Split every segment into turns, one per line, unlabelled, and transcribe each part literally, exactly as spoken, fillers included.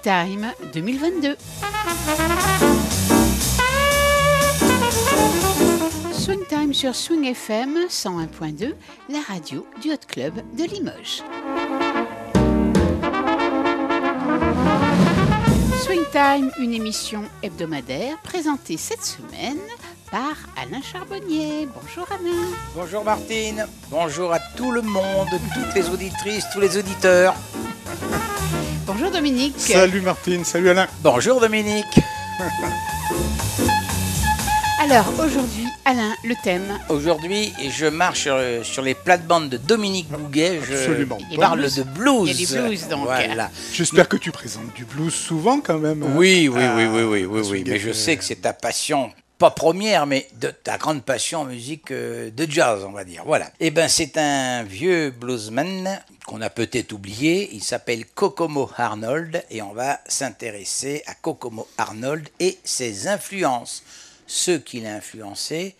Time deux mille vingt-deux. Swing Time sur Swing F M cent un point deux, la radio du Hot Club de Limoges. Swing Time, une émission hebdomadaire présentée cette semaine par Alain Charbonnier. Bonjour Alain.
Bonjour Martine. Bonjour à tout le monde, toutes les auditrices, tous les auditeurs.
Bonjour Dominique.
Salut Martine, salut Alain.
Bonjour Dominique.
Alors aujourd'hui, Alain, le thème.
Aujourd'hui, je marche sur, sur les plates-bandes de Dominique Bouguet. Je
Absolument.
parle
blues.
de blues.
Il y a des blues donc.
Voilà.
J'espère que tu présentes du blues souvent quand même.
Oui, oui,
Ah,
oui, oui, oui, oui, oui. Mais je sais que c'est ta passion. Pas première, mais de ta grande passion en musique euh, de jazz, on va dire. Voilà. Eh ben, c'est un vieux bluesman qu'on a peut-être oublié. Il s'appelle Kokomo Arnold et on va s'intéresser à Kokomo Arnold et ses influences. Ceux qui l'ont influencé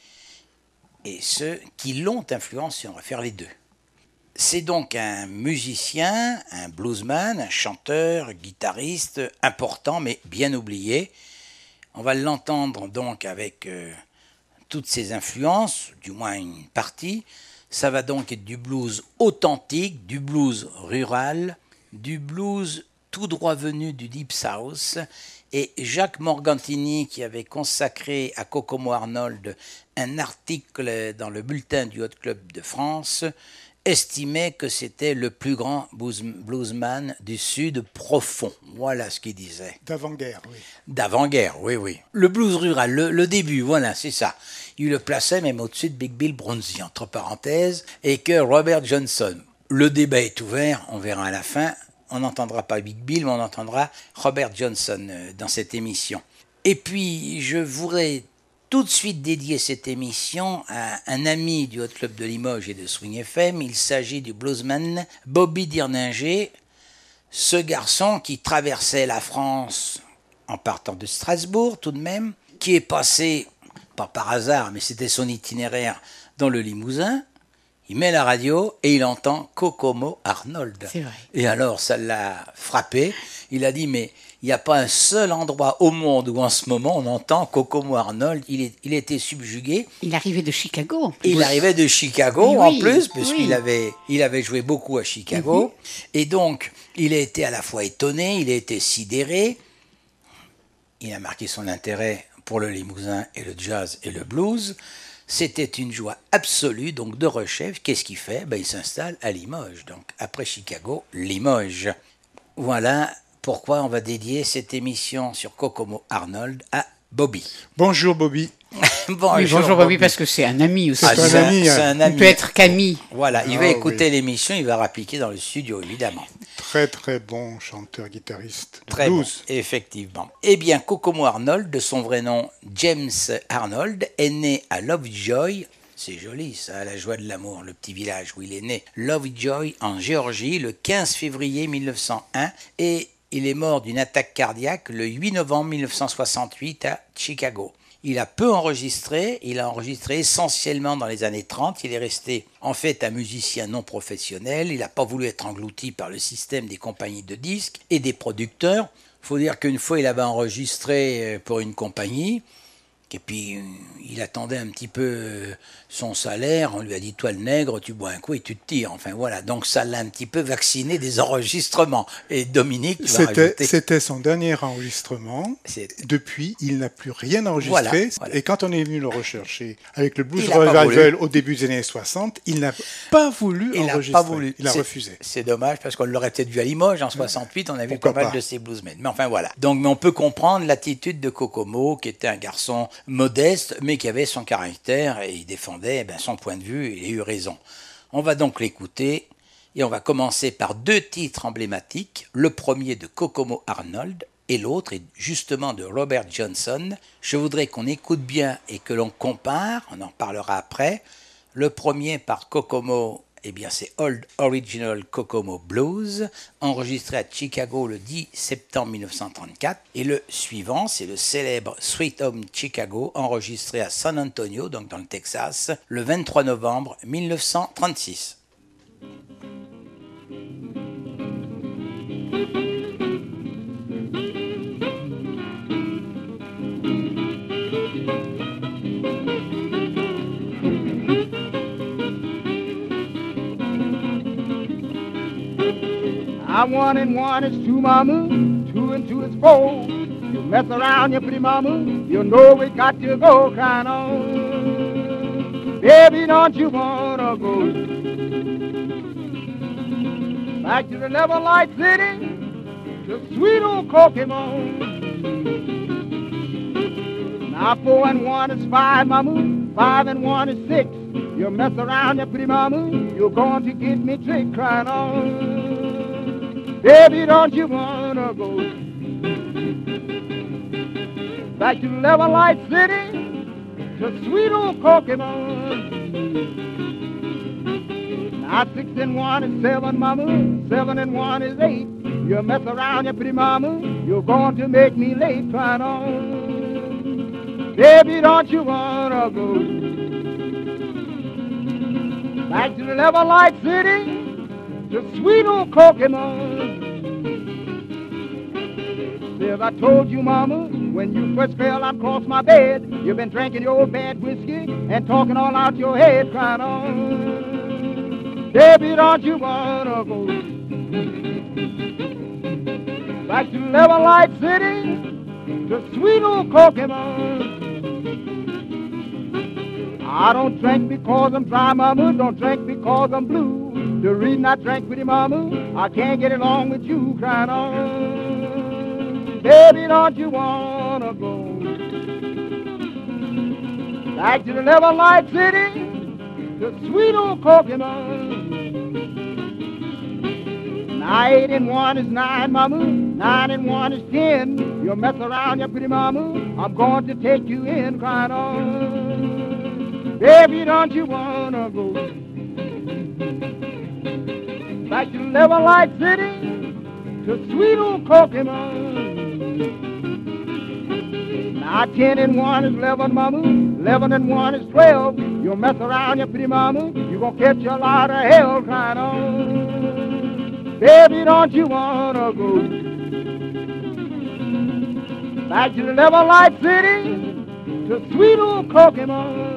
et ceux qui l'ont influencé. On va faire les deux. C'est donc un musicien, un bluesman, un chanteur, guitariste important, mais bien oublié. On va l'entendre donc avec euh, toutes ses influences, du moins une partie. Ça va donc être du blues authentique, du blues rural, du blues tout droit venu du Deep South. Et Jacques Morgantini, qui avait consacré à Kokomo Arnold un article dans le bulletin du Hot Club de France, estimait que c'était le plus grand blues, bluesman du Sud profond. Voilà ce qu'il disait.
D'avant-guerre, oui.
D'avant-guerre, oui, oui. Le blues rural, le, le début, voilà, c'est ça. Il le plaçait même au-dessus de Big Bill Bronzy, entre parenthèses, et que Robert Johnson. Le débat est ouvert, on verra à la fin. On n'entendra pas Big Bill, mais on entendra Robert Johnson dans cette émission. Et puis, je voudrais tout de suite dédier cette émission à un ami du Hot Club de Limoges et de Swing F M. Il s'agit du bluesman Bobby Dirninger, ce garçon qui traversait la France en partant de Strasbourg tout de même, qui est passé, pas par hasard, mais c'était son itinéraire dans le Limousin. Il met la radio et il entend Kokomo Arnold.
C'est vrai.
Et alors, ça l'a frappé. Il a dit, mais il n'y a pas un seul endroit au monde où en ce moment on entend Kokomo Arnold. Il, est, il était subjugué.
Il arrivait de Chicago.
Et il arrivait de Chicago
Oui,
en plus, puisqu'il
oui.
avait, il avait joué beaucoup à Chicago. Mm-hmm. Et donc, il a été à la fois étonné, il a été sidéré. Il a marqué son intérêt pour le Limousin et le jazz et le blues. C'était une joie absolue, donc de rechef. Qu'est-ce qu'il fait? Ben, il s'installe à Limoges. Donc, après Chicago, Limoges. Voilà pourquoi on va dédier cette émission sur Kokomo Arnold à Bobby.
Bonjour Bobby.
bonjour,
oui, bonjour Bobby, parce que c'est un ami aussi.
Ah,
c'est,
c'est,
un ami,
c'est un ami.
Il peut être qu'ami.
Voilà, il va
ah,
écouter
oui.
l'émission, il va rappliquer dans le studio, évidemment.
Très très bon chanteur-guitariste de
Très
blues.
Bon, effectivement. Eh bien, Kokomo Arnold, de son vrai nom James Arnold, est né à Lovejoy. C'est joli, ça, la joie de l'amour, le petit village où il est né. Lovejoy, en Géorgie, le quinze février mille neuf cent un. Et il est mort d'une attaque cardiaque le huit novembre mille neuf cent soixante-huit à Chicago. Il a peu enregistré, il a enregistré essentiellement dans les années trente, il est resté en fait un musicien non professionnel, il n'a pas voulu être englouti par le système des compagnies de disques et des producteurs. Il faut dire qu'une fois il avait enregistré pour une compagnie, et puis il attendait un petit peu son salaire, on lui a dit toi le nègre, tu bois un coup et tu te tires, enfin voilà, donc ça l'a un petit peu vacciné des enregistrements. Et Dominique, tu vas
C'était,
rajouter...
c'était son dernier enregistrement.
C'est...
Depuis, il n'a plus rien enregistré.
Voilà, voilà.
Et quand on est venu le rechercher avec le Blues
Il
Revival au début des années soixante, il n'a pas voulu
il
enregistrer.
N'a pas voulu.
Il a
c'est,
refusé.
C'est dommage parce qu'on l'aurait peut-être vu à Limoges en soixante-huit, on a vu
Pourquoi
pas mal
pas.
de ces bluesmen. Mais enfin voilà. Donc mais on peut comprendre l'attitude de Kokomo, qui était un garçon modeste, mais qui avait son caractère et il défendait ben, son point de vue et il a eu raison. On va donc l'écouter et on va commencer par deux titres emblématiques. Le premier de Kokomo Arnold et l'autre est justement de Robert Johnson. Je voudrais qu'on écoute bien et que l'on compare, on en parlera après. Le premier par Kokomo, eh bien c'est Old Original Kokomo Blues, enregistré à Chicago le dix septembre mille neuf cent trente-quatre. Et le suivant, c'est le célèbre Sweet Home Chicago, enregistré à San Antonio, donc dans le Texas, le vingt-trois novembre mille neuf cent trente-six.
Thank you. I one and one is two, mama. Two and two is four. You mess around, you pretty mama. You know we got to go, crying on. Baby, don't you wanna go back to the Level Light City, the sweet old Kokomo? Now four and one is five, mama. Five and one is six. You mess around, you pretty mama. You're going to get me tricked, crying on. Baby, don't you wanna go back to Level Light City, to sweet old Kokomo? Now six and one is seven, mama. Seven and one is eight. You mess around, you pretty mama. You're going to make me late, crying on. Baby, don't you wanna go back to the Level Light City, the sweet old Kokomo? See, as I told you, mama, when you first fell across my bed, you've been drinking your old bad whiskey and talking all out your head, crying on. Baby, don't you wanna go back to the Level Light City, the sweet old Kokomo? I don't drink because I'm dry, mama. Don't drink because I'm blue. The reason I drink with you, mama, I can't get along with you, crying on. Baby, don't you wanna go back to the Level Light City, the sweet old Kokomo? Now eight and one is nine, mama. Nine and one is ten. You'll mess around, you pretty mama. I'm going to take you in, crying on. Baby, don't you wanna go back to Level Light City, to sweet old Kokomo? Now ten and one is eleven, mama. Eleven and one is twelve. You'll mess around, you pretty mama. You're gonna catch a lot of hell, crying on. Baby, don't you wanna go back to the Level Light City, to sweet old Kokomo?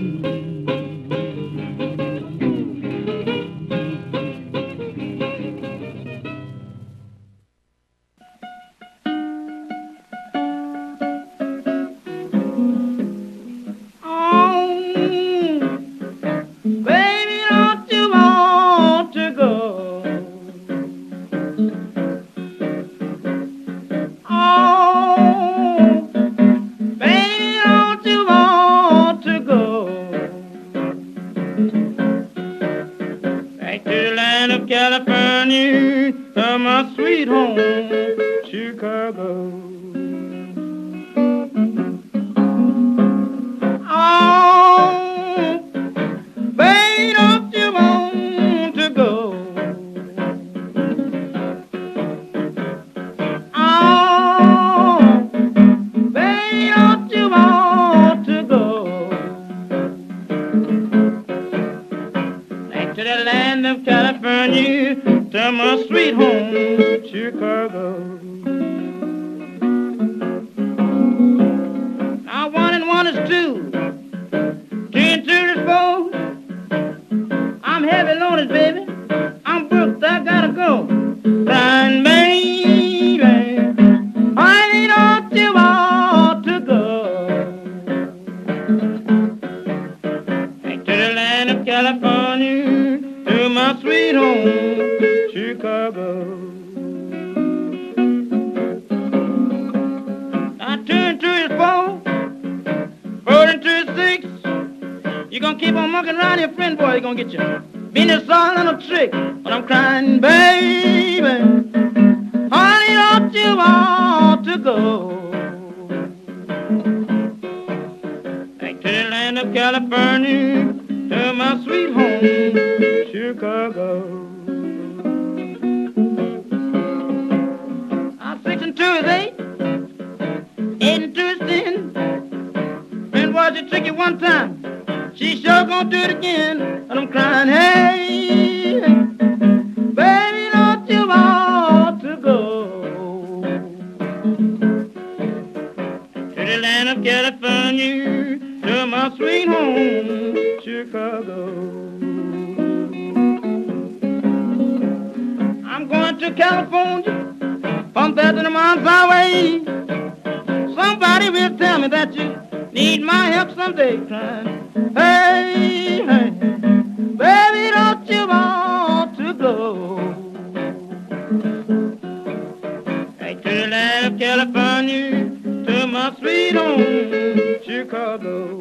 California, to my sweet home, Chicago. Oh, baby, don't you want to go? Oh, baby, don't you want to go back to the land of California, to my sweet home, Chicago. Now one and one is two, two and two is four. I'm heavy loaded, baby. I'm booked, I gotta go. Crying, baby, honey, don't you want to go back to the land of California, to my sweet home, Chicago. Now two and two is four, four and two is six. You're gonna keep on monkeying around your friend, boy, you're gonna get your business all on a trick. When I'm crying, baby, honey, don't you want to go back to the land of California, to my sweet home, Chicago. Two is eight, eight and two is ten. Friend was a tricky one time, she sure gonna do it again. And I'm crying, hey, baby, don't you want to go to the land of California, to my sweet home, Chicago? down to California, from there to the mountains away. Somebody will tell me that you need my help someday, crying, hey, hey, baby, don't you want to go? Back to the land of California, to my sweet home, Chicago.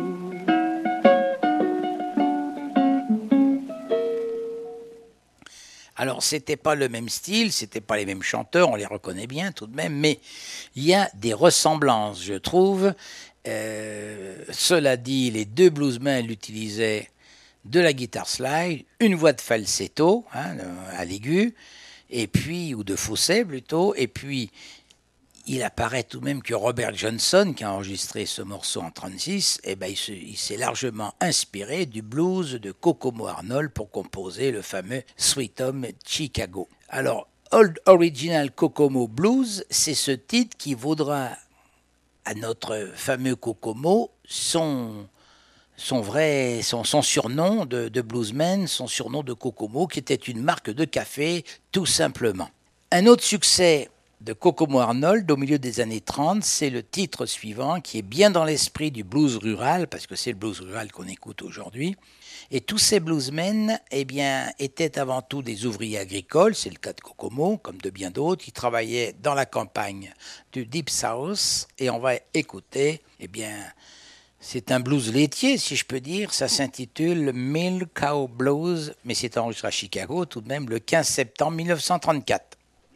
Alors, c'était pas le même style, c'était pas les mêmes chanteurs, on les reconnaît bien tout de même, mais il y a des ressemblances, je trouve. Euh, cela dit, les deux bluesmen utilisaient de la guitare slide, une voix de falsetto, hein, à l'aigu, et puis, ou de fausset plutôt, et puis il apparaît tout de même que Robert Johnson, qui a enregistré ce morceau en trente-six, eh ben, il, se, il s'est largement inspiré du blues de Kokomo Arnold pour composer le fameux Sweet Home Chicago. Alors, Old Original Kokomo Blues, c'est ce titre qui vaudra à notre fameux Kokomo son, son, vrai, son, son surnom de, de bluesman, son surnom de Kokomo, qui était une marque de café, tout simplement. Un autre succès de Kokomo Arnold au milieu des années trente, c'est le titre suivant qui est bien dans l'esprit du blues rural, parce que c'est le blues rural qu'on écoute aujourd'hui. Et tous ces bluesmen eh bien, étaient avant tout des ouvriers agricoles, c'est le cas de Kokomo, comme de bien d'autres, qui travaillaient dans la campagne du Deep South. Et on va écouter, eh bien, c'est un blues laitier, si je peux dire, ça s'intitule Milk Cow Blues, mais c'est enregistré à Chicago tout de même le quinze septembre mille neuf cent trente-quatre.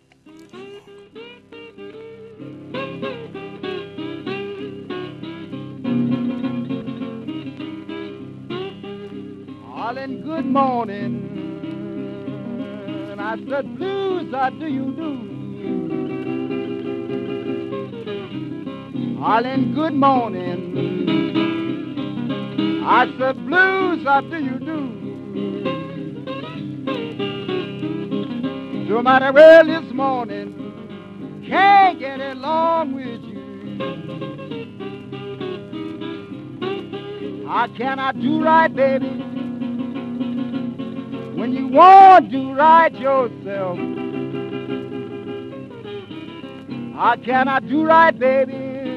Darling, good morning. I said, blues, how do you do? Darling, good morning. I said, blues, how do you do? No matter where this morning, can't get along with you. How can I do right, baby, when you won't do right yourself? How can I do right, baby,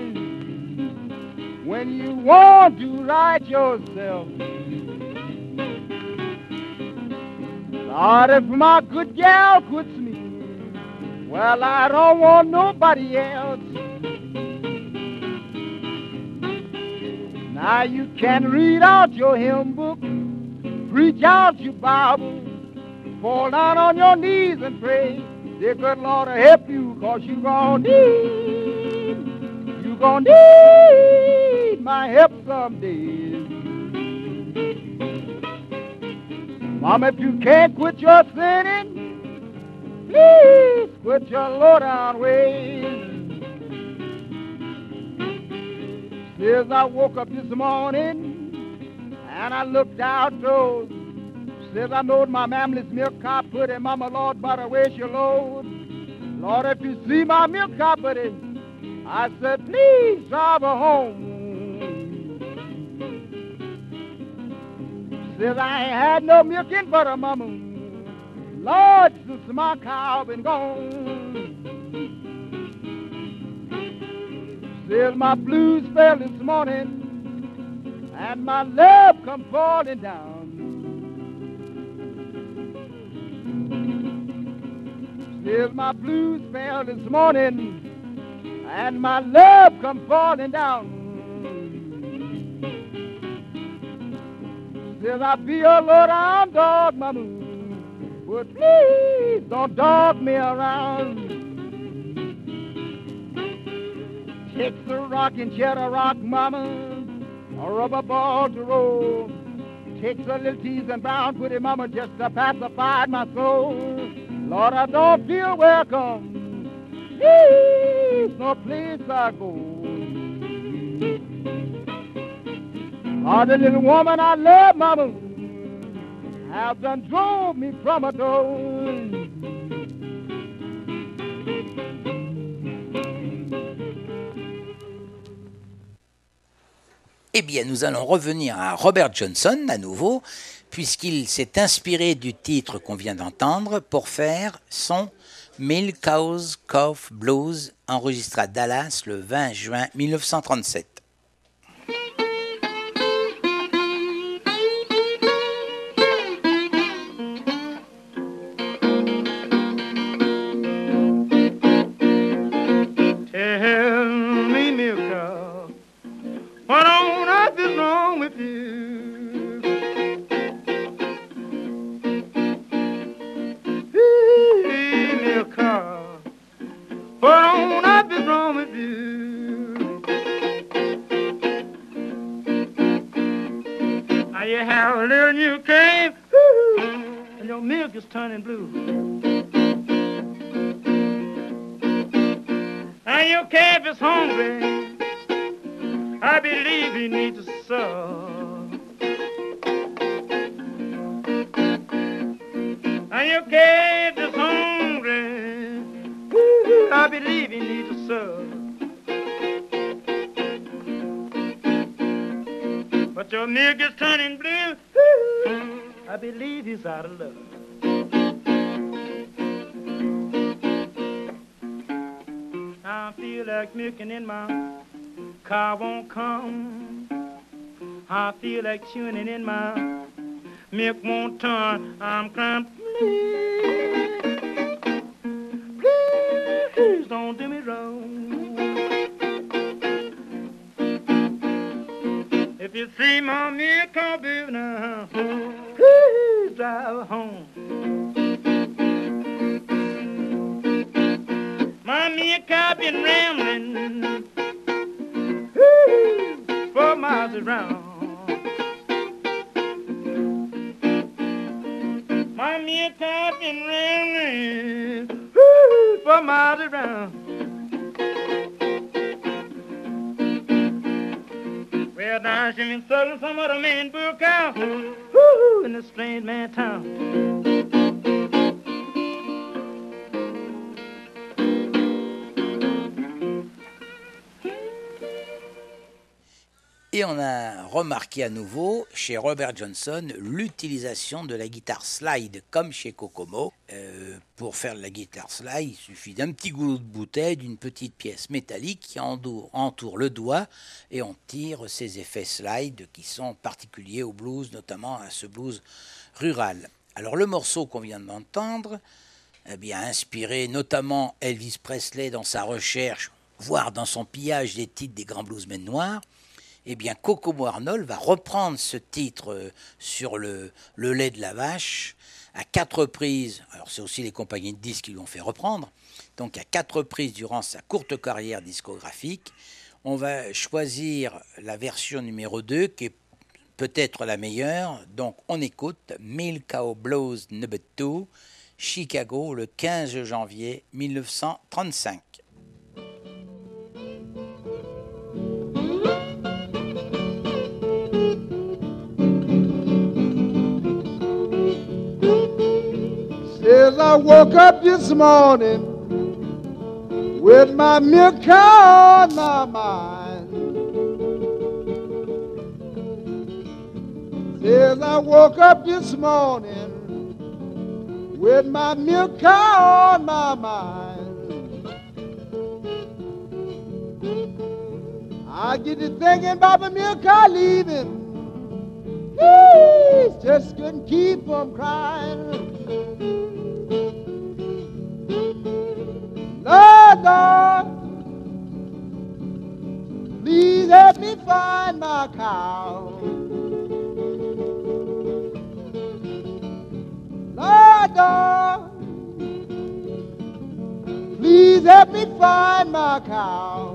when you won't do right yourself? Lord, if my good gal quits me, well, I don't want nobody else. Now you can read out your hymn book, preach out your Bible, fall down on your knees and pray. Dear good Lord, to help you, cause you gon' need, you gon' need my help someday. Mama, if you can't quit your sinning, please quit your low-down ways. Since I woke up this morning and I looked out those, since I knowed my family's milk cow putty, Mama, Lord, by the way she load. Lord, if you see my milk cow putty, I said, please drive her home. Since I ain't had no milk in butter, Mama, Lord, since my cow been gone. Since my blues fell this morning and my love come falling down. Since my blues fell this morning and my love come falling down. Since I be a low-down dog, Mama, but please don't dog me around. Takes a rocking chair to rock, Mama, a rubber ball to roll. Takes a little tease and brown pretty, Mama, just to pacify my soul. Lord, I don't feel welcome. Please, no place I go. Oh, the little woman I love, Mama, have done drove me from a door.
Eh bien, nous allons revenir à Robert Johnson à nouveau, puisqu'il s'est inspiré du titre qu'on vient d'entendre pour faire son Milk Cow's Cough Blues, enregistré à Dallas le vingt juin mille neuf cent trente-sept.
Turning blue. And your calf is hungry. I believe he needs a suck. And your calf is hungry. Ooh, I believe he needs a suck. But your milk is turning blue. Ooh, I believe he's out of luck. I feel like milking in my car won't come. I feel like chewing it in my milk won't turn. I'm crying, please, please don't do me wrong. If you see my milk car, baby, now, please drive home. My milk car been rambling woo, four miles around. My milk car been rambling woo, four miles around. Well, now she been selling some other man book out woo, in the strange man town.
Et on a remarqué à nouveau chez Robert Johnson l'utilisation de la guitare slide comme chez Kokomo. Euh, pour faire de la guitare slide, il suffit d'un petit goulot de bouteille, d'une petite pièce métallique qui entoure, entoure le doigt et on tire ces effets slide qui sont particuliers au blues, notamment à ce blues rural. Alors le morceau qu'on vient d'entendre eh bien, a inspiré notamment Elvis Presley dans sa recherche, voire dans son pillage des titres des grands bluesmen noirs. Eh bien, Kokomo Arnold va reprendre ce titre sur le, le lait de la vache à quatre reprises. Alors, c'est aussi les compagnies de disques qui l'ont fait reprendre. Donc, à quatre reprises durant sa courte carrière discographique. On va choisir la version numéro deux, qui est peut-être la meilleure. Donc, on écoute Milk Cow Blues Number deux, Chicago, le quinze janvier mille neuf cent trente-cinq.
As I woke up this morning with my milk cow on my mind. As I woke up this morning with my milk cow on my mind. I get to thinking about the milk cow leaving. Please, just couldn't keep from crying. Lord, Lord, please help me find my cow. Lord, Lord, please help me find my cow.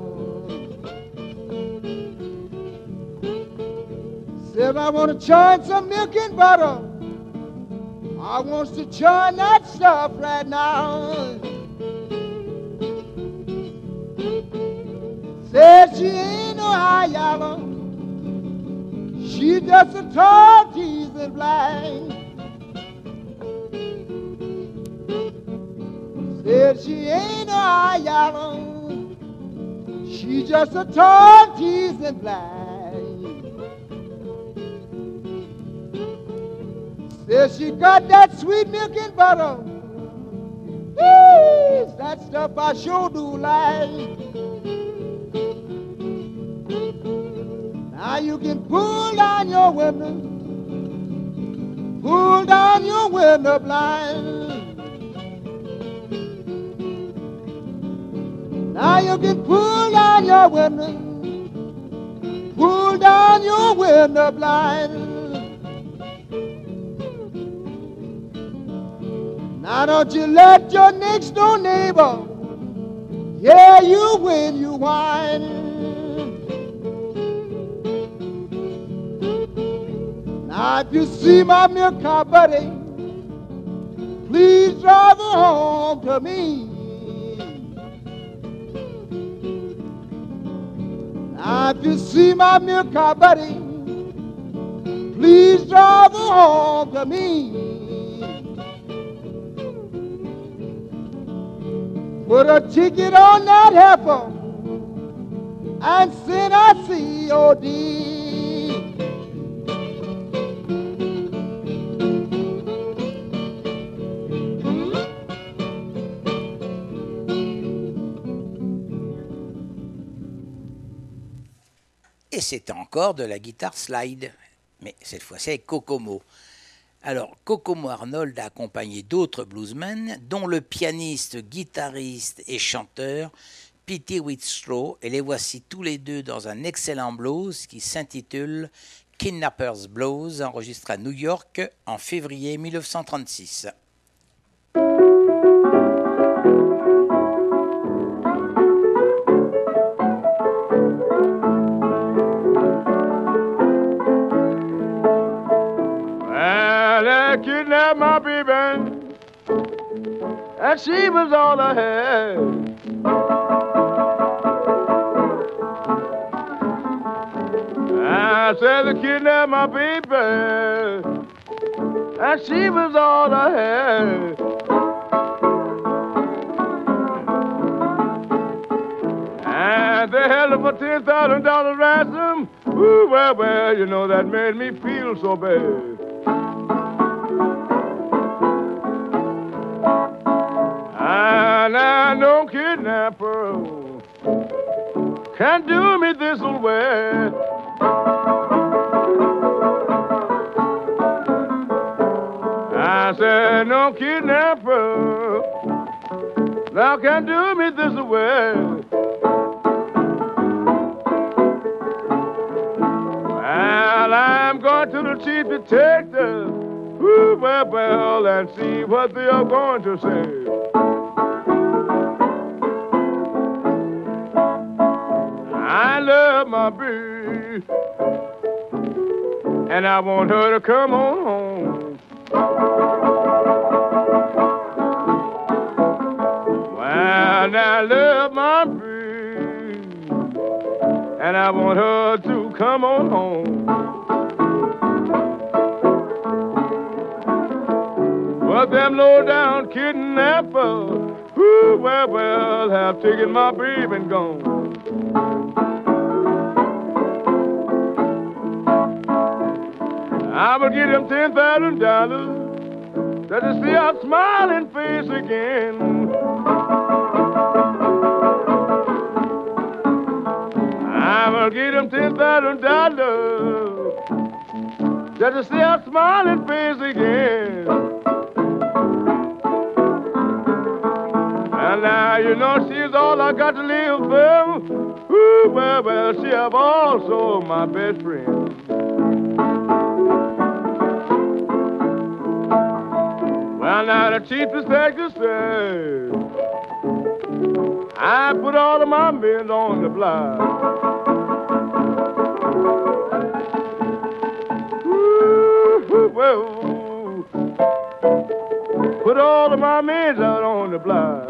Said I want to churn some milk and butter. I want to churn that stuff right now. Said she ain't no high yellow, she just a tall teasing black. Said she ain't no high yellow, she just a tall teasing black. Says she got that sweet milk and butter. Yes, that stuff I sure do like. Now you can pull down your window, pull down your window blind. Now you can pull down your window, pull down your window blind. Now don't you let your next door neighbor hear you when you whine. Now if you see my milk cow buddy, please drive her home to me. Now if you see my milk cow buddy, please drive her home to me. Put a ticket on that heifer and send a C O D.
Et c'était encore de la guitare slide, mais cette fois-ci avec Kokomo. Alors, Kokomo Arnold a accompagné d'autres bluesmen, dont le pianiste, guitariste et chanteur Petey Wheatstraw, et les voici tous les deux dans un excellent blues qui s'intitule Kidnapper's Blues, enregistré à New York en février mille neuf cent trente-six.
Kidnapped my baby, and she was all I had. I said they kidnapped my baby, and she was all I had. And they held her for ten thousand dollars ransom. Ooh, well, well, you know that made me feel so bad. And I know kidnapper can't do me this way. I said no kidnapper now can't do me this way. Well, I'm going to the chief detective, ooh, well, well, and see what they are going to say. I love my baby, and I want her to come on home. Well, I love my baby, and I want her to come on home. But them low-down kidnappers, ooh, well, well, have taken my baby and gone. I will give him ten thousand dollars just to see our smiling face again. I will give him ten thousand dollars just to see our smiling face again. And now you know she's all I got to live for. Ooh, well, well, she have also my best friend. Well, now the chief inspector said I put all of my men on the block. Ooh, well, put all of my men out on the block.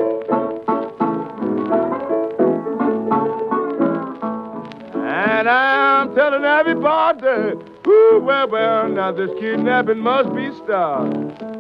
And I'm telling everybody, ooh, well, well, now this kidnapping must be stopped.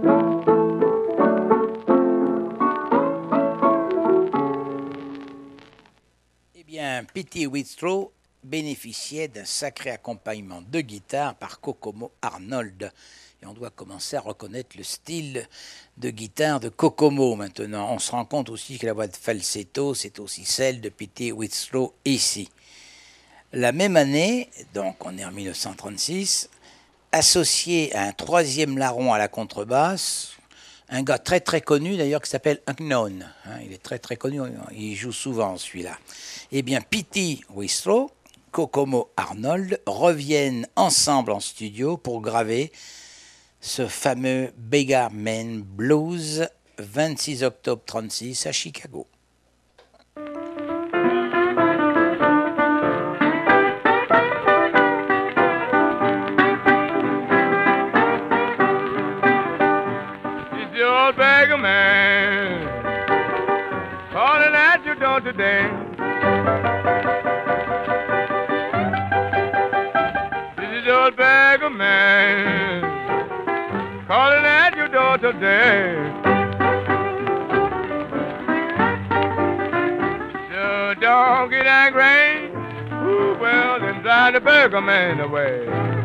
Petey Wheatstraw bénéficiait d'un sacré accompagnement de guitare par Kokomo Arnold. Et on doit commencer à reconnaître le style de guitare de Kokomo maintenant. On se rend compte aussi que la voix de falsetto, c'est aussi celle de Petey Wheatstraw ici. La même année, donc on est en mille neuf cent trente-six, associé à un troisième larron à la contrebasse, un gars très très connu d'ailleurs qui s'appelle Unknown. Hein, il est très très connu, il joue souvent celui-là. Eh bien, Petey Wheatstraw, Kokomo Arnold reviennent ensemble en studio pour graver ce fameux Beggar Man Blues, vingt-six octobre trente-six à Chicago.
Old beggar man calling at your door today. This is old beggar man calling at your door today. So don't get angry, ooh, well, then drive the beggar man away.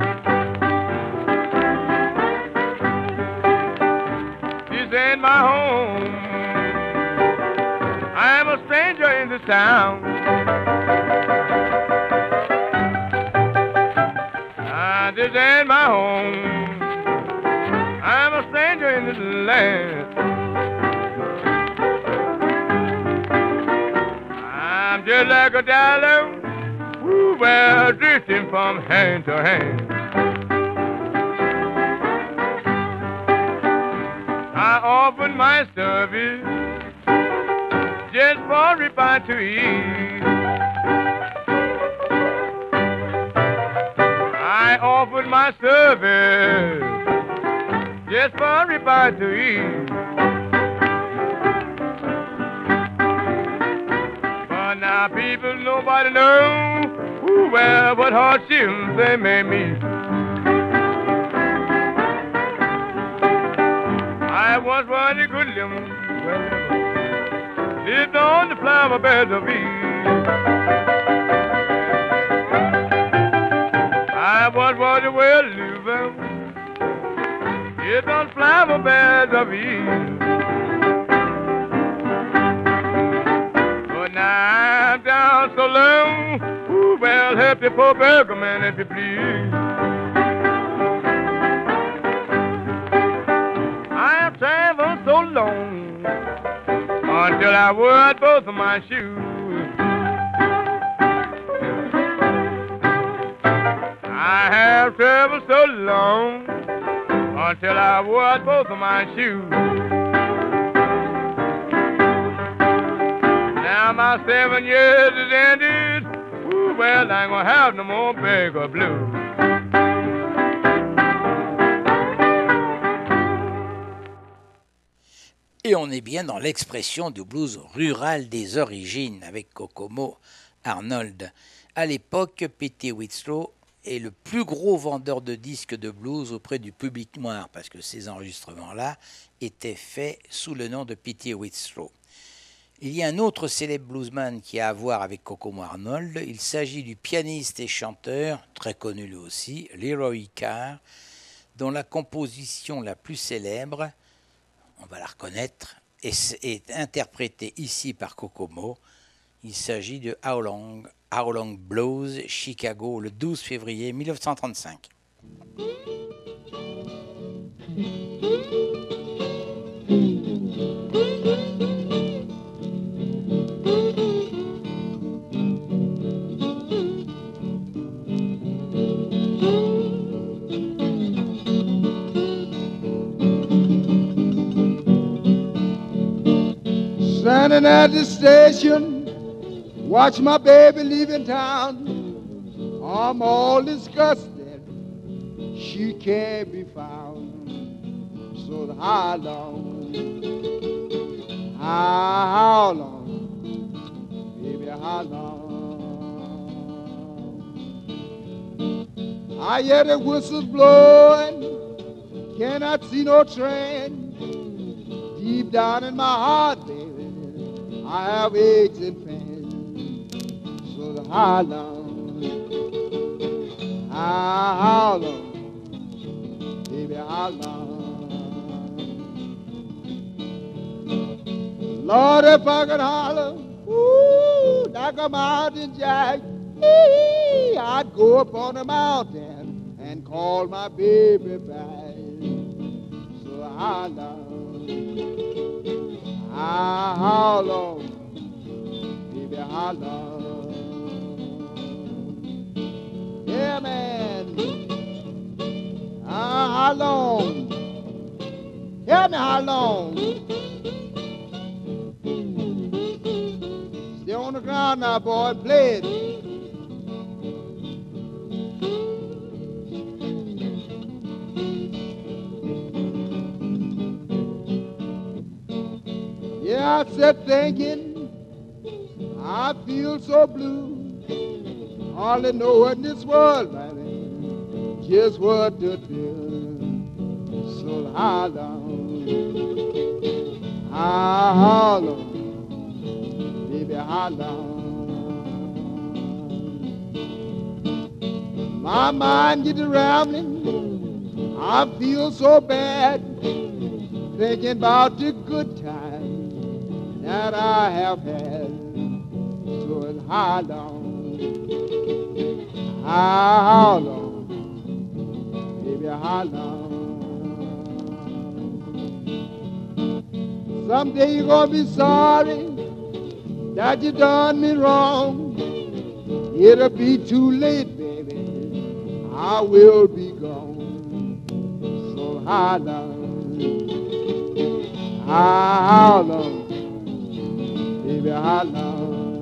This ain't my home. I'm a stranger in this town. Ah, this ain't my home. I'm a stranger in this land. I'm just like a dollar, ooh, well, drifting from hand to hand. I offered my service just for a bite to eat. I offered my service just for a bite to eat. But now people, nobody know, ooh, well, what hardships they may meet. I once was a good little, well, lived on the flower beds of Eve. I once was a well liver, lived on flower beds of Eve. But now I'm down so low, ooh, well, help the poor beggar man if you please. Traveled so long until I wore both of my shoes. I have traveled so long until I wore both of my shoes. Now my seven years is ended. Ooh, well, I ain't gonna have no more beggar blues.
Et on est bien dans l'expression du blues rural des origines avec Kokomo Arnold. À l'époque, Petey Wheatstraw est le plus gros vendeur de disques de blues auprès du public noir parce que ces enregistrements-là étaient faits sous le nom de Petey Wheatstraw. Il y a un autre célèbre bluesman qui a à voir avec Kokomo Arnold. Il s'agit du pianiste et chanteur, très connu lui aussi, Leroy Carr, dont la composition la plus célèbre, on va la reconnaître, est, est interprétée ici par Kokomo. Il s'agit de How Long, How Long Blues, Chicago, le douze février mille neuf cent trente-cinq.
Standing at the station, watch my baby leaving town. I'm all disgusted, she can't be found. So how long, how long, baby, how long? I hear the whistles blowing, cannot see no train. Deep down in my heart, baby, I have aches and pains. So the how long, how, how long, baby, holler. Lord, if I could holler, ooh, like a mountain jack, ee, I'd go up on the mountain and call my baby back. So holler, I holler, baby holler. Yeah, man. Ah, how long? Tell me how long. Stay on the ground now, boy, and play it. Yeah, I sat thinking, I feel so blue. Hardly know what in this world, baby, just what to do. So how long, how long, baby, how long? My mind gets rambling, I feel so bad, thinking about the good times that I have had. So it's how long, how long, baby, how long? Someday you're gonna be sorry that you done me wrong. It'll be too late, baby, I will be gone. So how long, how long, baby, how long?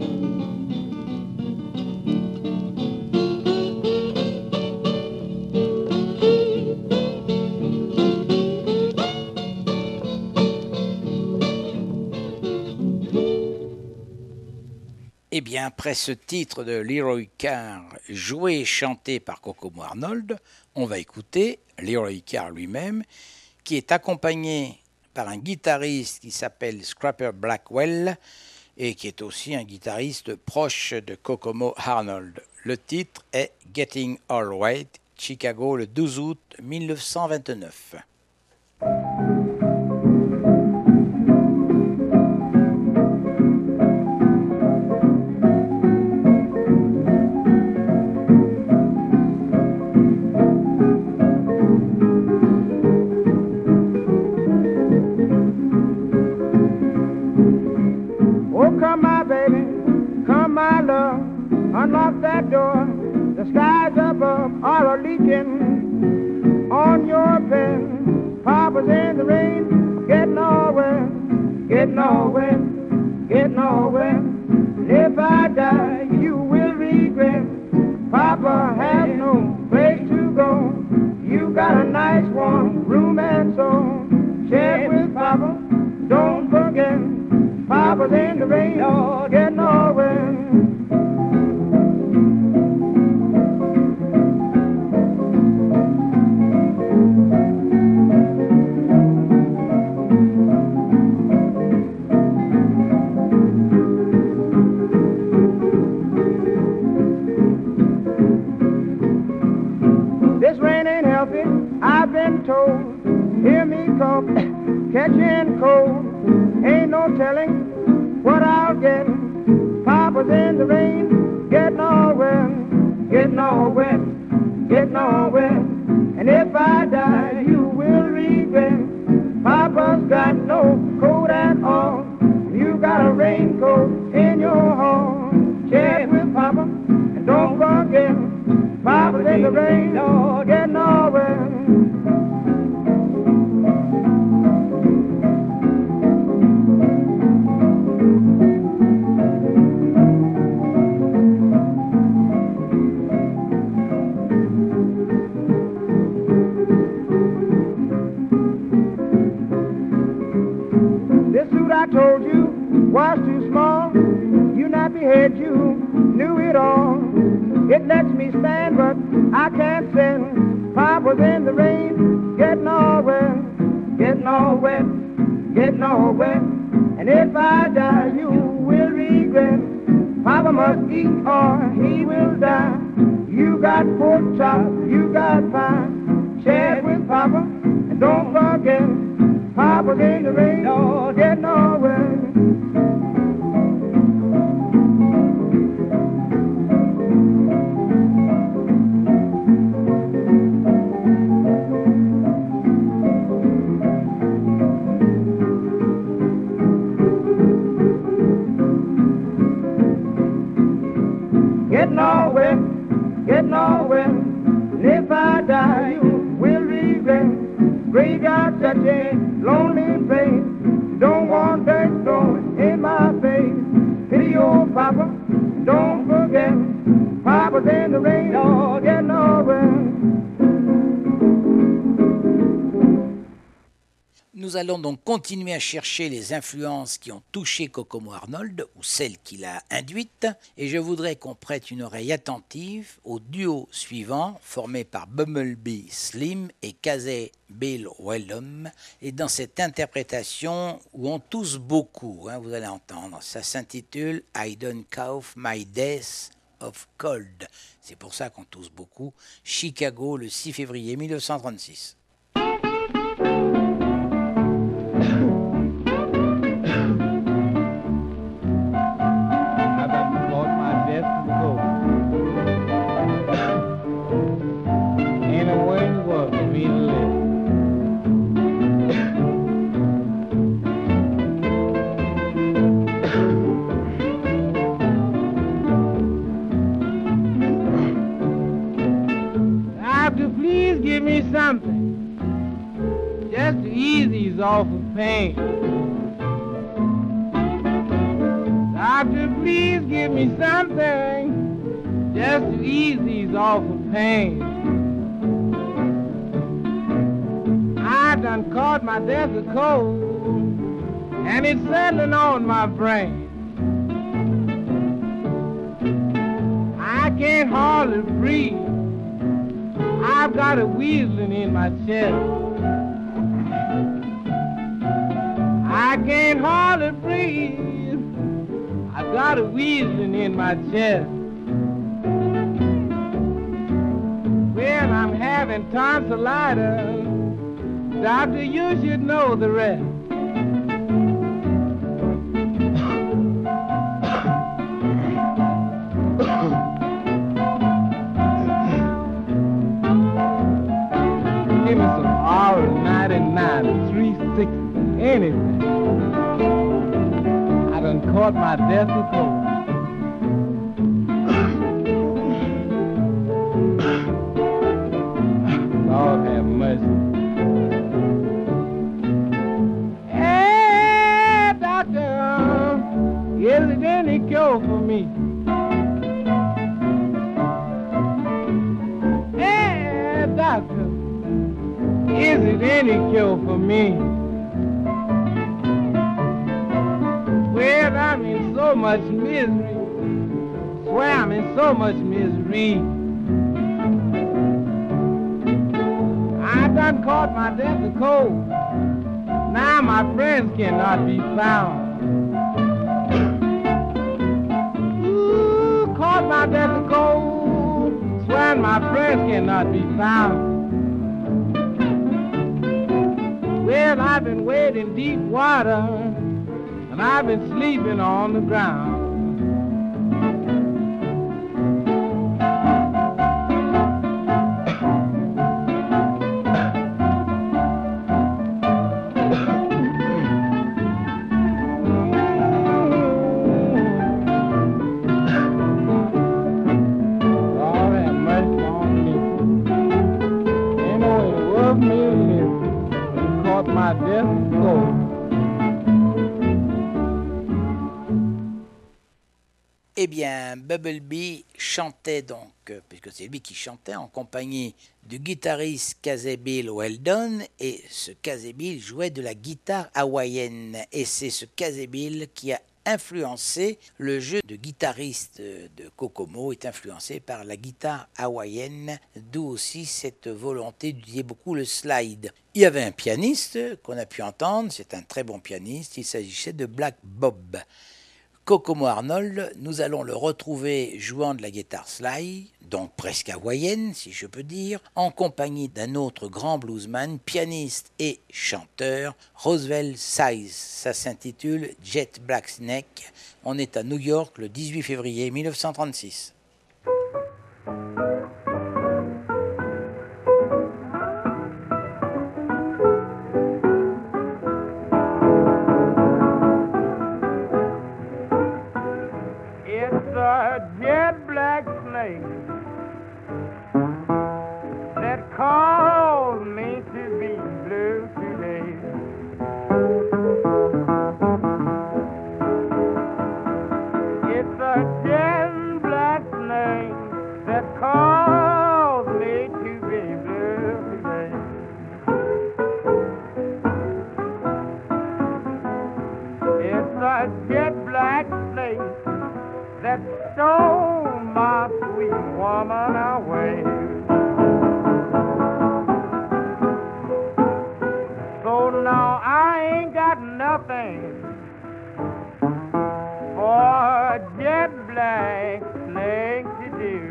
Eh bien, après ce titre de Leroy Carr, joué et chanté par Kokomo Arnold, on va écouter Leroy Carr lui-même, qui est accompagné par un guitariste qui s'appelle Scrapper Blackwell et qui est aussi un guitariste proche de Kokomo Arnold. Le titre est Getting All Right, Chicago, le douze août mille neuf cent vingt-neuf.
Unlock that door, the skies above are leaking on your pen. Papa's in the rain, getting all wet, getting all wet, getting all wet. And if I die, you will regret. Papa has no place to go. You got a nice warm room and so share it with Papa. Don't forget, Papa's in the rain, oh, getting all wet. I've been told, hear me cough, catching cold. Ain't no telling what I'll get. Papa's in the rain, getting all wet, getting all wet, getting all wet. And if I die, you will regret. Papa's got no coat at all. You got a raincoat in your hall. Share it with Papa, and don't forget. Papa's in the rain, oh, getting all wet. This suit I told you was too small. You nappy head, you knew it all. It lets me stand, but I can't send. Papa's in the rain, getting all wet, getting all wet, getting all wet. And if I die, you will regret. Papa must eat or he will die. You got pork chop, you got pie. Share it with Papa, Don't forget, Papa's in the rain, oh, get nowhere. Get nowhere, get nowhere. And if I die, you will regret. Graveyard such a lonely place. Don't want that thrown in my face. Pity old Papa, don't forget. Papa's in the rain, oh, get nowhere.
Nous allons donc continuer à chercher les influences qui ont touché Kokomo Arnold ou celles qu'il a induites, et je voudrais qu'on prête une oreille attentive au duo suivant formé par Bumblebee Slim et Casey Bill Weldon, et dans cette interprétation où on tousse beaucoup, hein, vous allez entendre, ça s'intitule I Don't Cough My Death of Cold. C'est pour ça qu'on tousse beaucoup. Chicago, le six février mille neuf cent trente-six.
Give me something just to ease these awful pain. Doctor, please give me something just to ease these awful pain. I done caught my death of cold, and it's settling on my brain. I can't hardly breathe. I've got a wheezing in my chest. I can't hardly breathe. I've got a wheezing in my chest. Well, I'm having tonsillitis. Doctor, you should know the rest. Give me some R ninety-nine or three sixty, anything. I done caught my death of cold. Lord have mercy. Hey, doctor, is it any cure for me? Hey, doctor, is it any cure for me? Well, I'm in so much misery. Swear I'm in so much misery. I done caught my death of cold. Now my friends cannot be found. Ooh, caught my death of cold. Swear my friends cannot be found. Well, I've been wading deep water, and I've been sleeping on the ground. Lord have mercy on me. Ain't no way worth me to live. Caught my death of cold.
Eh bien, Bumblebee chantait donc, puisque c'est lui qui chantait, en compagnie du guitariste Casey Bill Weldon, et ce Casey Bill jouait de la guitare hawaïenne. Et c'est ce Casey Bill qui a influencé le jeu de guitariste de Kokomo, est influencé par la guitare hawaïenne, d'où aussi cette volonté d'utiliser beaucoup le slide. Il y avait un pianiste qu'on a pu entendre, c'est un très bon pianiste, il s'agissait de Black Bob. Kokomo Arnold, nous allons le retrouver jouant de la guitare slide, donc presque hawaïenne si je peux dire, en compagnie d'un autre grand bluesman, pianiste et chanteur, Roswell Size. Ça s'intitule Jet Black Snake. On est à New York le dix-huit février mille neuf cent trente-six.
A jet black snake that caused me to be blue today. It's a jet black snake that caused me to be blue today. It's a jet black snake that stole my sweet woman away. So now I ain't got nothing for a jet black snake to do.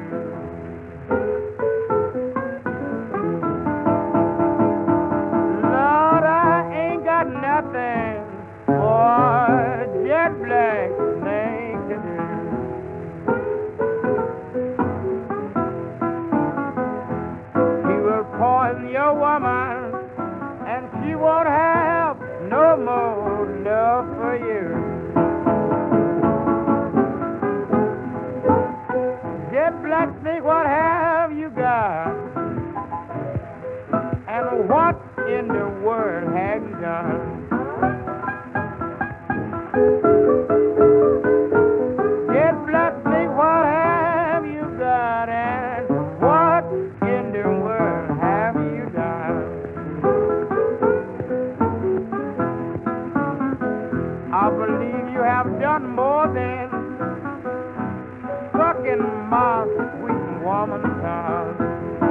Lord, I ain't got nothing for a jet black snake to do. Poison your woman, and she won't have no more love for you. Jet black snake, what have you got? And what in the world have you done? Jet black snake, what have you got? And what in the world have you done? I believe you have done more than sucking my sweet woman's tongue.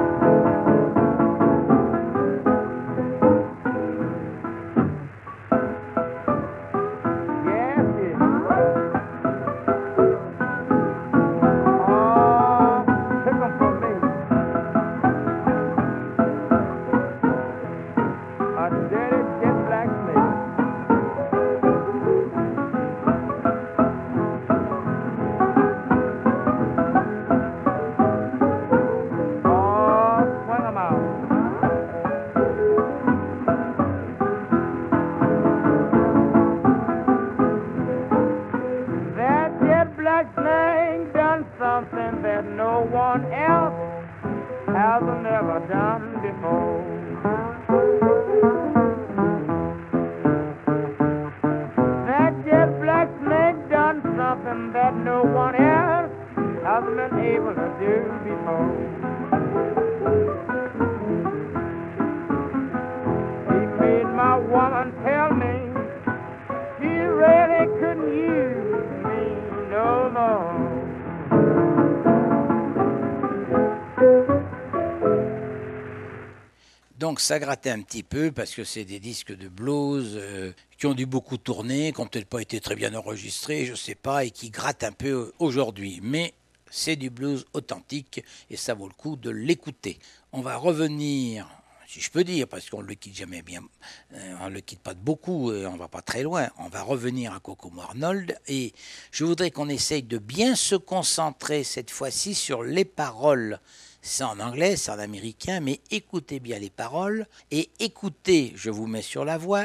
Donc ça grattait un petit peu parce que c'est des disques de blues euh, qui ont dû beaucoup tourner, qui n'ont peut-être pas été très bien enregistrés, je sais pas, et qui grattent un peu aujourd'hui. Mais c'est du blues authentique et ça vaut le coup de l'écouter. On va revenir, si je peux dire, parce qu'on ne le quitte jamais bien, euh, on ne le quitte pas de beaucoup et on ne va pas très loin. On va revenir à Kokomo Arnold et je voudrais qu'on essaye de bien se concentrer cette fois-ci sur les paroles. C'est en anglais, c'est en américain, mais écoutez bien les paroles et écoutez, je vous mets sur la voix,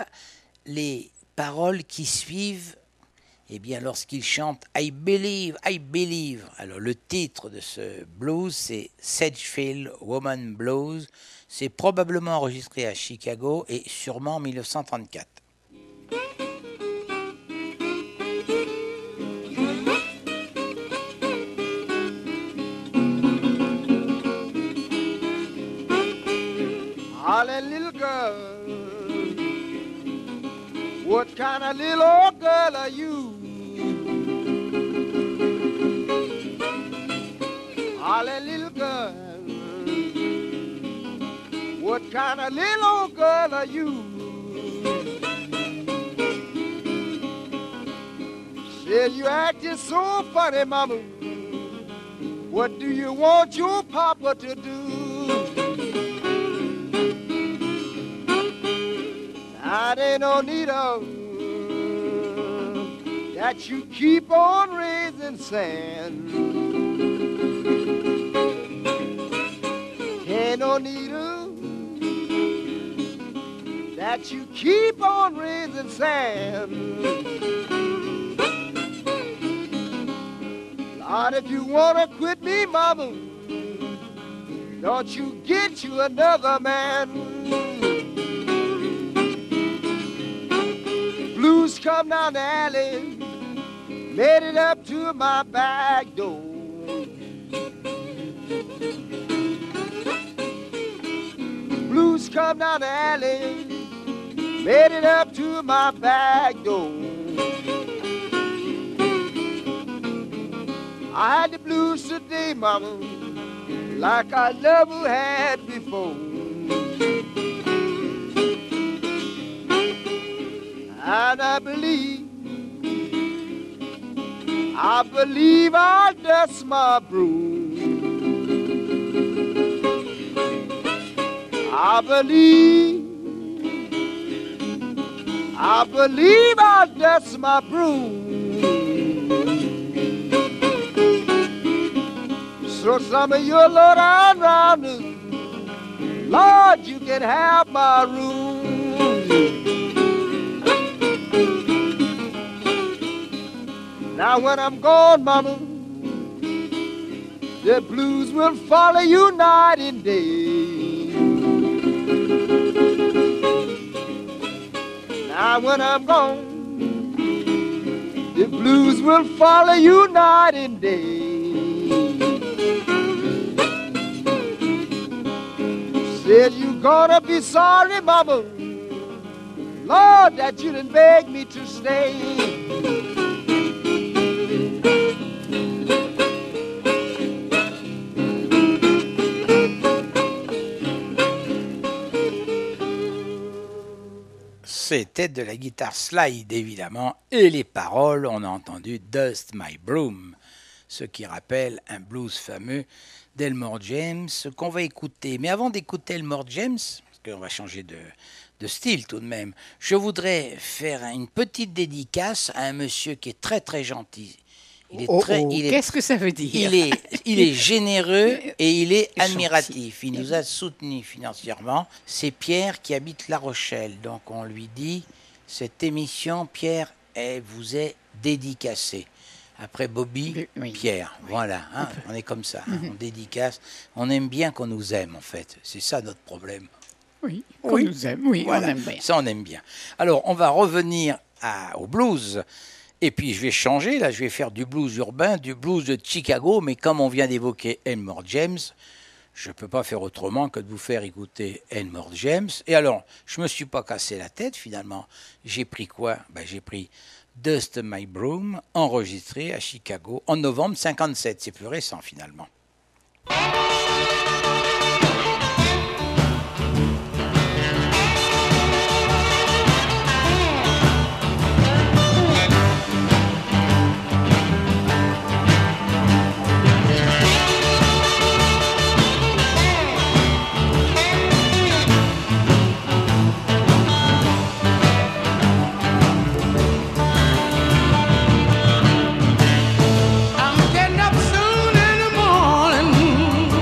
les paroles qui suivent. Eh bien, lorsqu'il chante « I believe, I believe », alors le titre de ce blues, c'est « Sedgefield Woman Blues ». C'est probablement enregistré à Chicago et sûrement en mille neuf cent trente-quatre.
Holly, little girl, what kind of little old girl are you? Holly, little girl, what kind of little old girl are you? Said you acting so funny, mama. What do you want your papa to do? I ain't no need of that you keep on raising sand. Ain't no need of that you keep on raising sand. Lord, if you wanna quit me, mama, don't you get you another man. Blues come down the alley, made it up to my back door. Blues come down the alley, made it up to my back door. I had the blues today, mama, like I never had before. And I believe, I believe I'll dust my broom. I believe, I believe I'll dust my broom. So some of you low down rounders, Lord, you can have my room. Now when I'm gone, mama, the blues will follow you night and day. Now when I'm gone, the blues will follow you night and day. Said you gonna be sorry, mama, Lord, that you didn't beg me to stay.
C'était de la guitare slide évidemment, et les paroles, on a entendu Dust My Broom, ce qui rappelle un blues fameux d'Elmore James qu'on va écouter. Mais avant d'écouter Elmore James, parce qu'on va changer de, de style tout de même, je voudrais faire une petite dédicace à un monsieur qui est très très gentil. Il est
oh,
très,
oh,
il est,
qu'est-ce que ça veut dire?
Il est, il est généreux et il est admiratif.
Gentil.
Il nous a soutenus financièrement. C'est Pierre qui habite La Rochelle. Donc on lui dit, cette émission, Pierre, elle vous est dédicacée. Après Bobby,
oui.
Pierre. Oui. Voilà, hein, on est comme ça. Hein, on dédicace. On aime bien qu'on nous aime, en fait. C'est ça notre problème.
Oui, qu'on oui. nous aime. Oui,
voilà.
On aime bien.
Ça, on aime bien. Alors, on va revenir à, au blues. Et puis, je vais changer. Là, je vais faire du blues urbain, du blues de Chicago. Mais comme on vient d'évoquer Elmore James, je ne peux pas faire autrement que de vous faire écouter Elmore James. Et alors, je ne me suis pas cassé la tête, finalement. J'ai pris quoi? Ben, j'ai pris Dust My Broom, enregistré à Chicago en novembre cinquante-sept. C'est plus récent, finalement.
I'm getting up soon in the morning.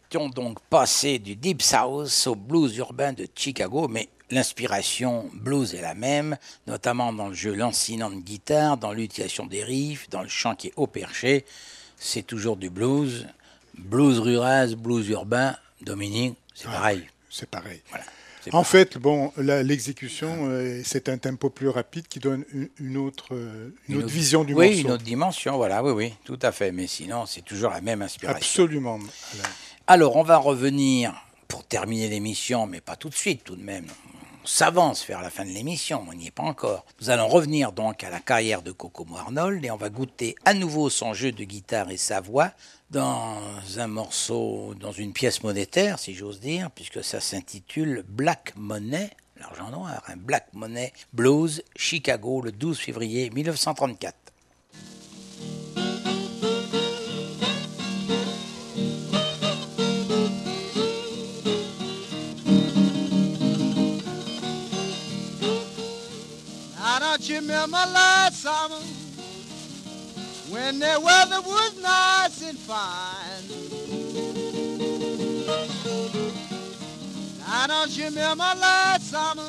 souhaitions donc passer du Deep South au blues urbain de Chicago, mais l'inspiration blues est la même, notamment dans le jeu lancinant de guitare, dans l'utilisation des riffs, dans le chant qui est haut perché. C'est toujours du blues, blues rural, blues urbain. Dominique, c'est ah, pareil.
C'est pareil.
Voilà.
C'est en fait, bon, la, l'exécution, euh, c'est un tempo plus rapide qui donne une, une, autre, une, une autre, autre vision du
oui,
morceau.
Oui, une autre dimension, voilà, oui, oui, tout à fait. Mais sinon, c'est toujours la même inspiration.
Absolument.
Alors, on va revenir pour terminer l'émission, mais pas tout de suite, tout de même. On s'avance vers la fin de l'émission, on n'y est pas encore. Nous allons revenir donc à la carrière de Kokomo Arnold et on va goûter à nouveau son jeu de guitare et sa voix dans un morceau, dans une pièce monétaire, si j'ose dire, puisque ça s'intitule Black Money, l'argent noir, un hein, Black Money Blues, Chicago, le douze février mille neuf cent trente-quatre.
Don't you remember last summer when the weather was nice and fine? Now don't you remember last summer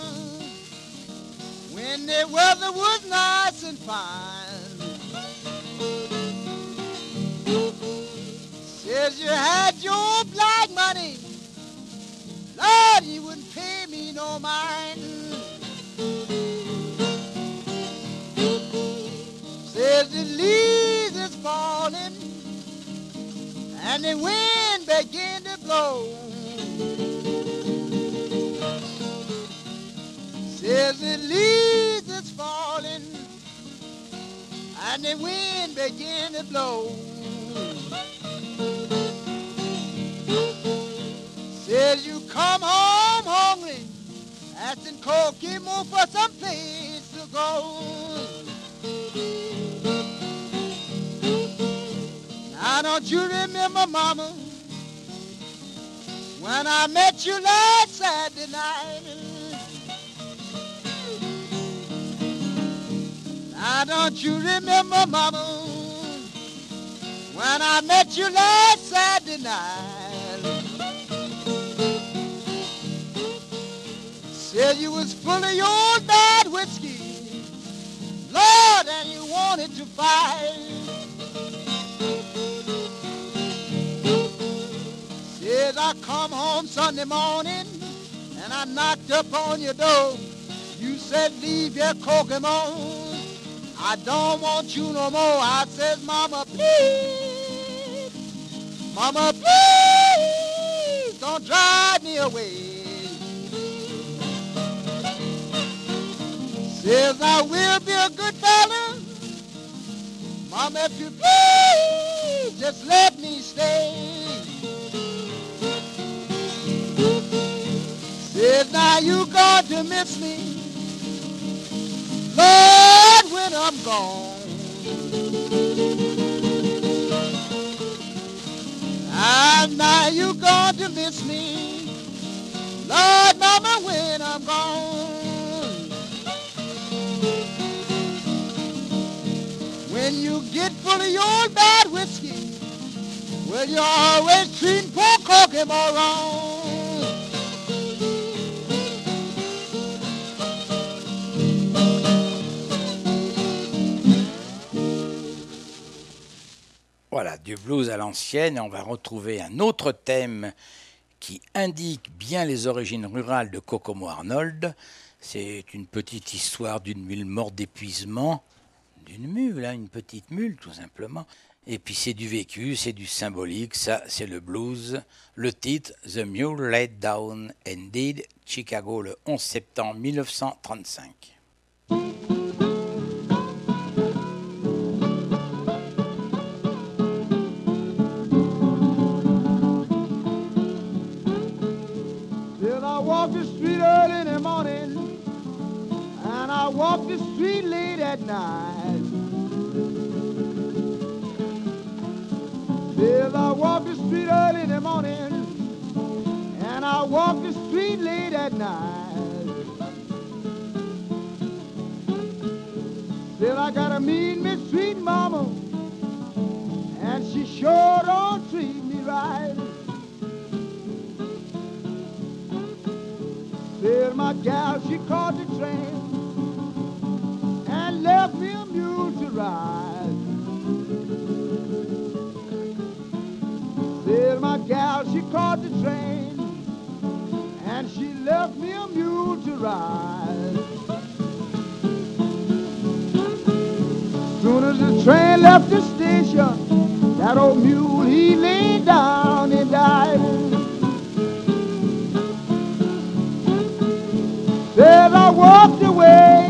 when the weather was nice and fine? Says you had your black money, Lord, you wouldn't pay me no mind. Says the leaves is falling and the wind began to blow. Says the leaves is falling and the wind began to blow. Says you come home hungry, asking Kokomo for some place to go. Now don't you remember, Mama, when I met you last Saturday night? Now don't you remember, Mama, when I met you last Saturday night? Said you was full of your bad whiskey, Lord, and you wanted to fight. Said I come home Sunday morning and I knocked up on your door. You said leave your Kokomo, I don't want you no more. I said, Mama, please, Mama, please, don't drive me away. Says I will be a good fella, Mama, if you please, just let me stay. Says now you got to miss me, Lord, when I'm gone. And now you got to miss me, Lord, Mama, when I'm gone. When you get full of your bad whiskey, well, you're always treating poor Kokomo wrong.
Voilà, du blues à l'ancienne, et on va retrouver un autre thème qui indique bien les origines rurales de Kokomo Arnold. C'est une petite histoire d'une mule morte d'épuisement, d'une mule, hein, une petite mule tout simplement. Et puis c'est du vécu, c'est du symbolique, ça c'est le blues. Le titre, The Mule Laid Down and Died, Chicago le onze septembre mille neuf cent trente-cinq.
I walk the street early in the morning, and I walk the street late at night. Till I walk the street early in the morning, and I walk the street late at night. Till I got a mean, Miss Sweet Mama, and she sure don't treat me right. my gal, she caught the train and left me a mule to ride. Said my gal, she caught the train and she left me a mule to ride. Soon as the train left the station, that old mule, he laid down and died. Said I walked away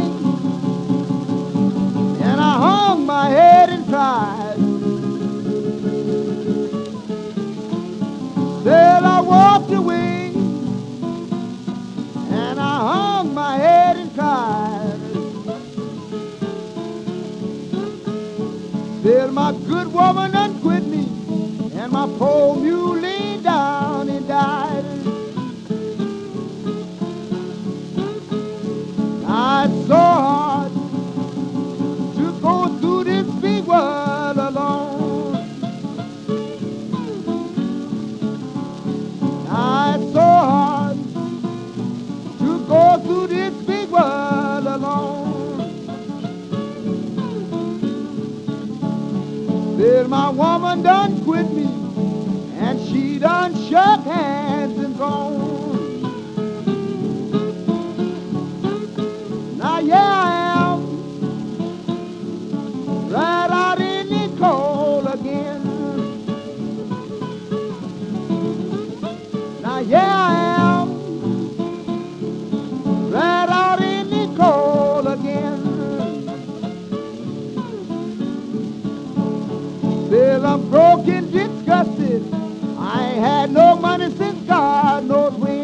and I hung my head and cried. Said I walked away and I hung my head and cried. Said my good woman done quit me and my poor mule laid down and died. Now it's so hard to go through this big world alone. Now it's so hard to go through this big world alone. Said my woman done quit me and she done shook hands and gone. Now here I am, right out in the cold again. Now here I am, right out in the cold again. Said I'm broken, disgusted, I ain't had no money since God knows when.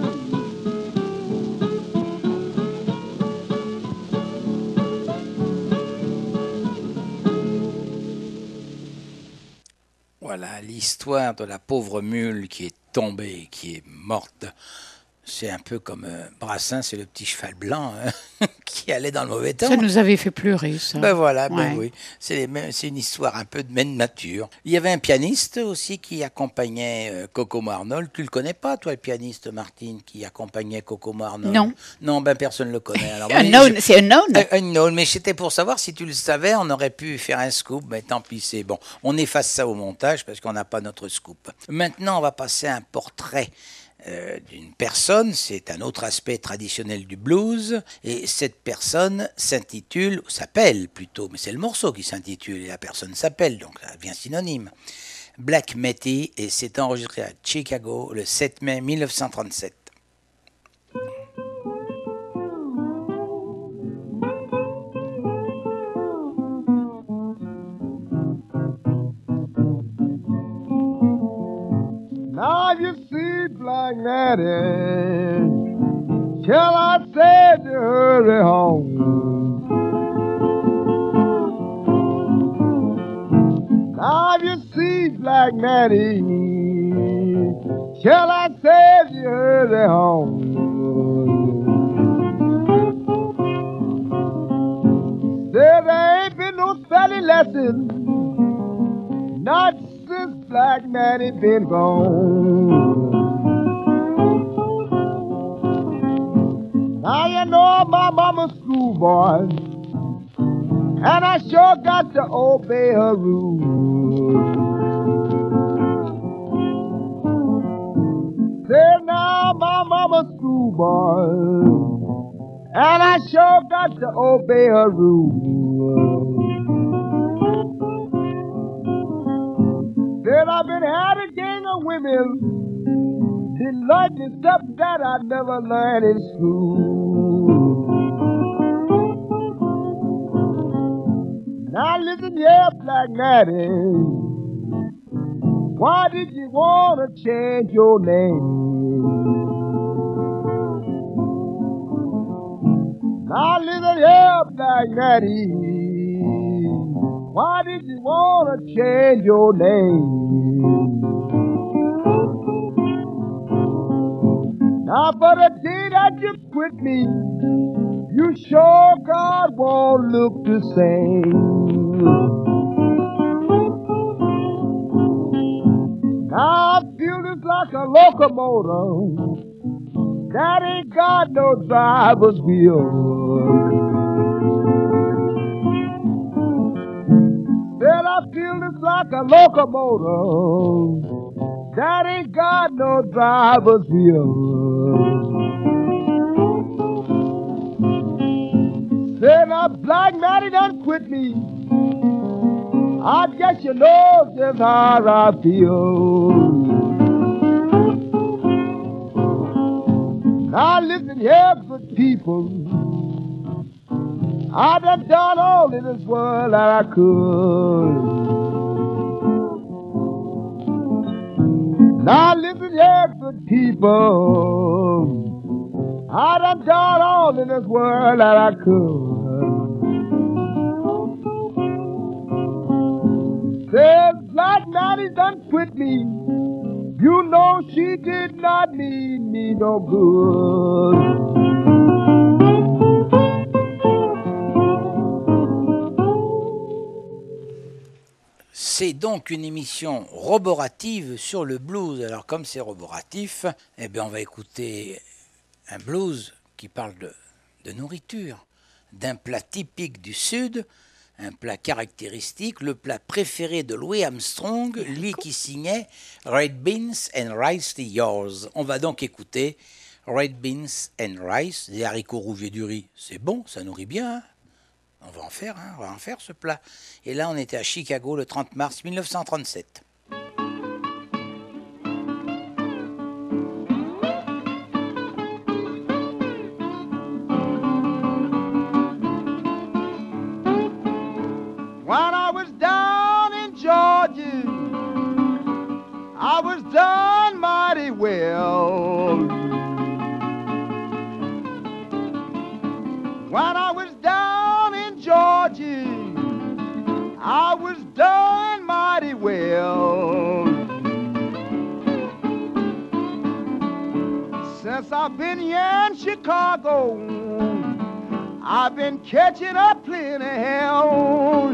Voilà l'histoire de la pauvre mule qui est tombée, qui est morte. C'est un peu comme euh, Brassens, c'est le petit cheval blanc hein, qui allait dans le mauvais temps.
Ça nous avait fait pleurer, ça.
Ben voilà, ben
Ouais.
oui. C'est, les mêmes- c'est une histoire un peu de même nature. Il y avait un pianiste aussi qui accompagnait euh, Kokomo Arnold. Tu le connais pas, toi, le pianiste, Martine, qui accompagnait Kokomo Arnold?
Non.
Non, ben personne ne le connaît. Alors, moi,
Unknown,
je-
c'est unknown.
Euh, Unknown, mais c'était pour savoir si tu le savais, on aurait pu faire un scoop, mais tant pis, c'est bon. On efface ça au montage parce qu'on n'a pas notre scoop. Maintenant, on va passer à un portrait euh, d'une personne, c'est un autre aspect traditionnel du blues, et cette personne s'intitule, ou s'appelle plutôt, mais c'est le morceau qui s'intitule, et la personne s'appelle, donc ça devient synonyme, Black Matty, et c'est enregistré à Chicago le sept mai mille neuf cent trente-sept.
Now you see Black Natty, till I said to hurry home. Now you see Black Natty, till I said to hurry home. Said there ain't been no study lesson, not since Black Natty been gone. Now you know my mama's schoolboy, and I sure got to obey her rules. Say now my mama's schoolboy, and I sure got to obey her rules. Said I've been had a gang of women, did learn the stuff that I never learned in school. Now listen here, Black Natty, why did you want to change your name? Now listen here, Black Natty, why did you want to change your name? Now for the day that you quit me, you sure God won't look the same. Now I feel it's like a locomotive
that ain't got no driver's wheel. Said I feel it's like a locomotive that ain't got no driver's wheel. Said now Black Matty done quit me. I guess you know just how I feel. Now listen here, good people. I done done all in this world that I could. Now listen here, good people. I done done all in this world that I could. Says Black Matty done quit me. You know she did not mean me no good.
C'est donc une émission roborative sur le blues. Alors comme c'est roboratif, eh bien on va écouter un blues qui parle de, de nourriture, d'un plat typique du Sud, un plat caractéristique, le plat préféré de Louis Armstrong, lui qui signait Red Beans and Rice to Yours. On va donc écouter Red Beans and Rice, des haricots rouges et du riz. C'est bon, ça nourrit bien, hein. On va en faire, hein, on va en faire ce plat. Et là, on était à Chicago le trente mars mille neuf cent trente-sept.
When I was down in Georgia, I was done mighty well. When I was down in Georgia, I was done mighty well. Since I've been here in Chicago, I've been catching up plenty hell.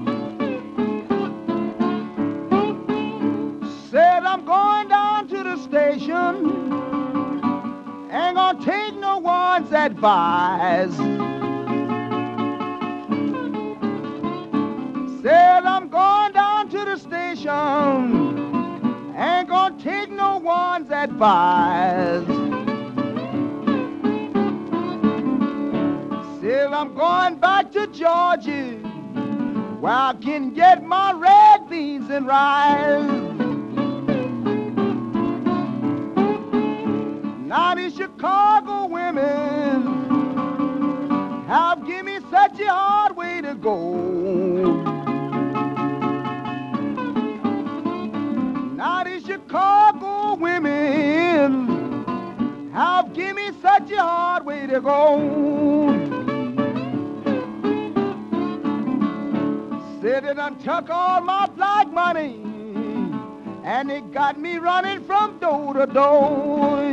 Said I'm going down to the station, ain't gonna take no one's advice. Said I'm going down to the station, ain't gonna take no one's advice. Said I'm going back to Georgia, where I can get my red beans and rice. Now these Chicago women have given me such a hard way to go. Now these Chicago women have given me such a hard way to go. Said it done took all my black money, and it got me running from door to door.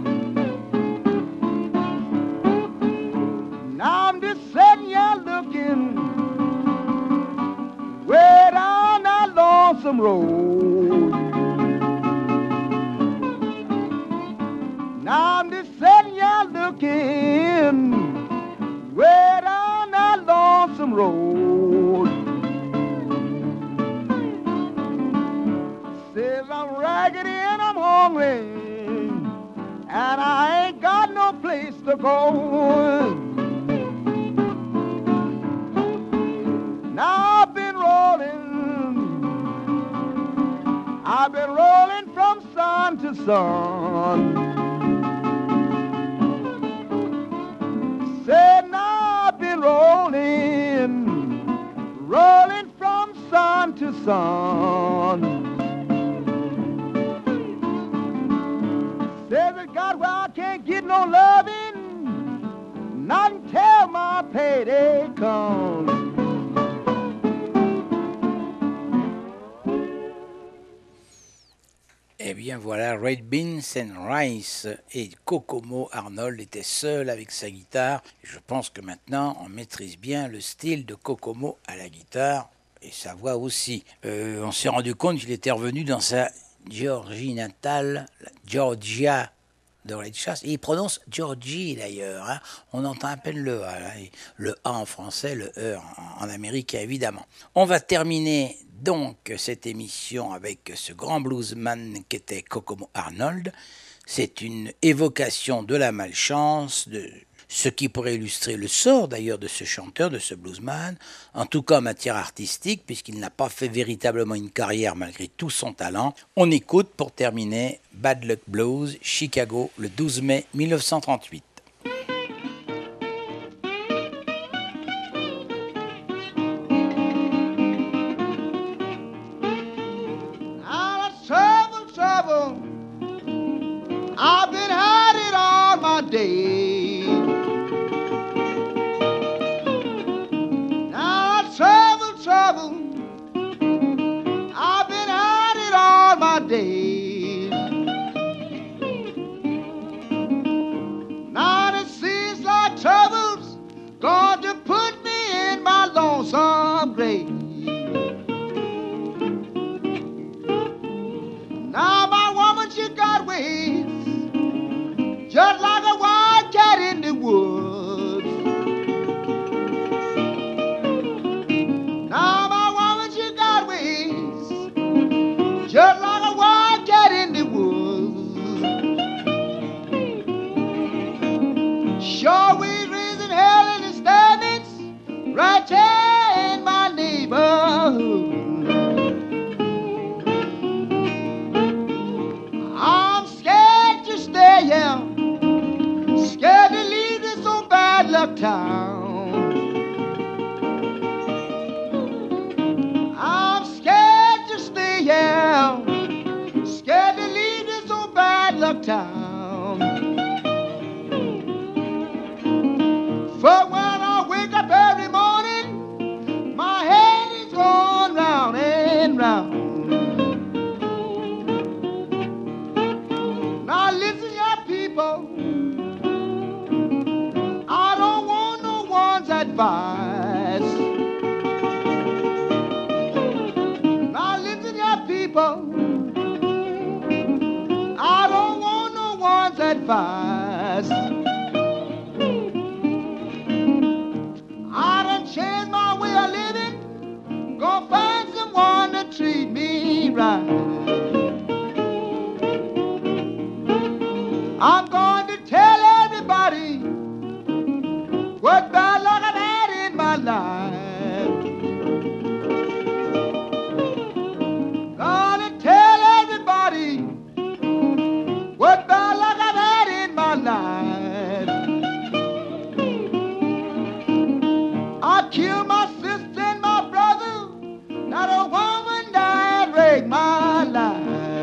Now I'm just sitting here looking way down that lonesome road. Now I'm just sitting here looking way down that lonesome road. Says I'm raggedy and I'm hungry, and I ain't got no place to go. Now I've been rolling, I've been rolling from sun to sun. Said now I've been rolling, rolling from sun to sun. Says it got where I can't get no loving, not until my payday comes.
Eh bien voilà, Red Beans and Rice, et Kokomo Arnold était seul avec sa guitare. Je pense que maintenant on maîtrise bien le style de Kokomo à la guitare et sa voix aussi. Euh, on s'est rendu compte qu'il était revenu dans sa Géorgie natale, la Georgia de Ray Charles. Et il prononce Georgie d'ailleurs. Hein. On entend à peine le A. Là. Le A en français, le E en, en américain évidemment. On va terminer donc cette émission avec ce grand bluesman qu'était Kokomo Arnold. C'est une évocation de la malchance, de ce qui pourrait illustrer le sort d'ailleurs de ce chanteur, de ce bluesman, en tout cas en matière artistique, puisqu'il n'a pas fait véritablement une carrière malgré tout son talent. On écoute pour terminer Bad Luck Blues, Chicago, le douze mai mille neuf cent trente-huit.
Trouble, trouble, I've been had it all my day. Now trouble, trouble, I've been had it all my days. Now it seems like trouble's going to put me in my lonesome grave. Now my woman, she got ways just like a wild cat in the woods. Now my woman, she got ways just like a wild cat in the woods. Sure, we raising hell in the standings right here in my neighborhood. I'm scared to stay here, scared to leave this old bad luck town. I'm scared to stay here, scared to leave this old bad luck town. For when I wake up every morning, my head is going round and round. Now listen, ya people, I don't want no one's advice. Now listen, ya people, I don't want no one's advice. I done changed my way of living, gonna find someone to treat me right. I'm going to tell everybody what bad luck I've had in my life. Gonna tell everybody what bad luck I've had in my life. I killed my sister and my brother, not a woman died, raped my life.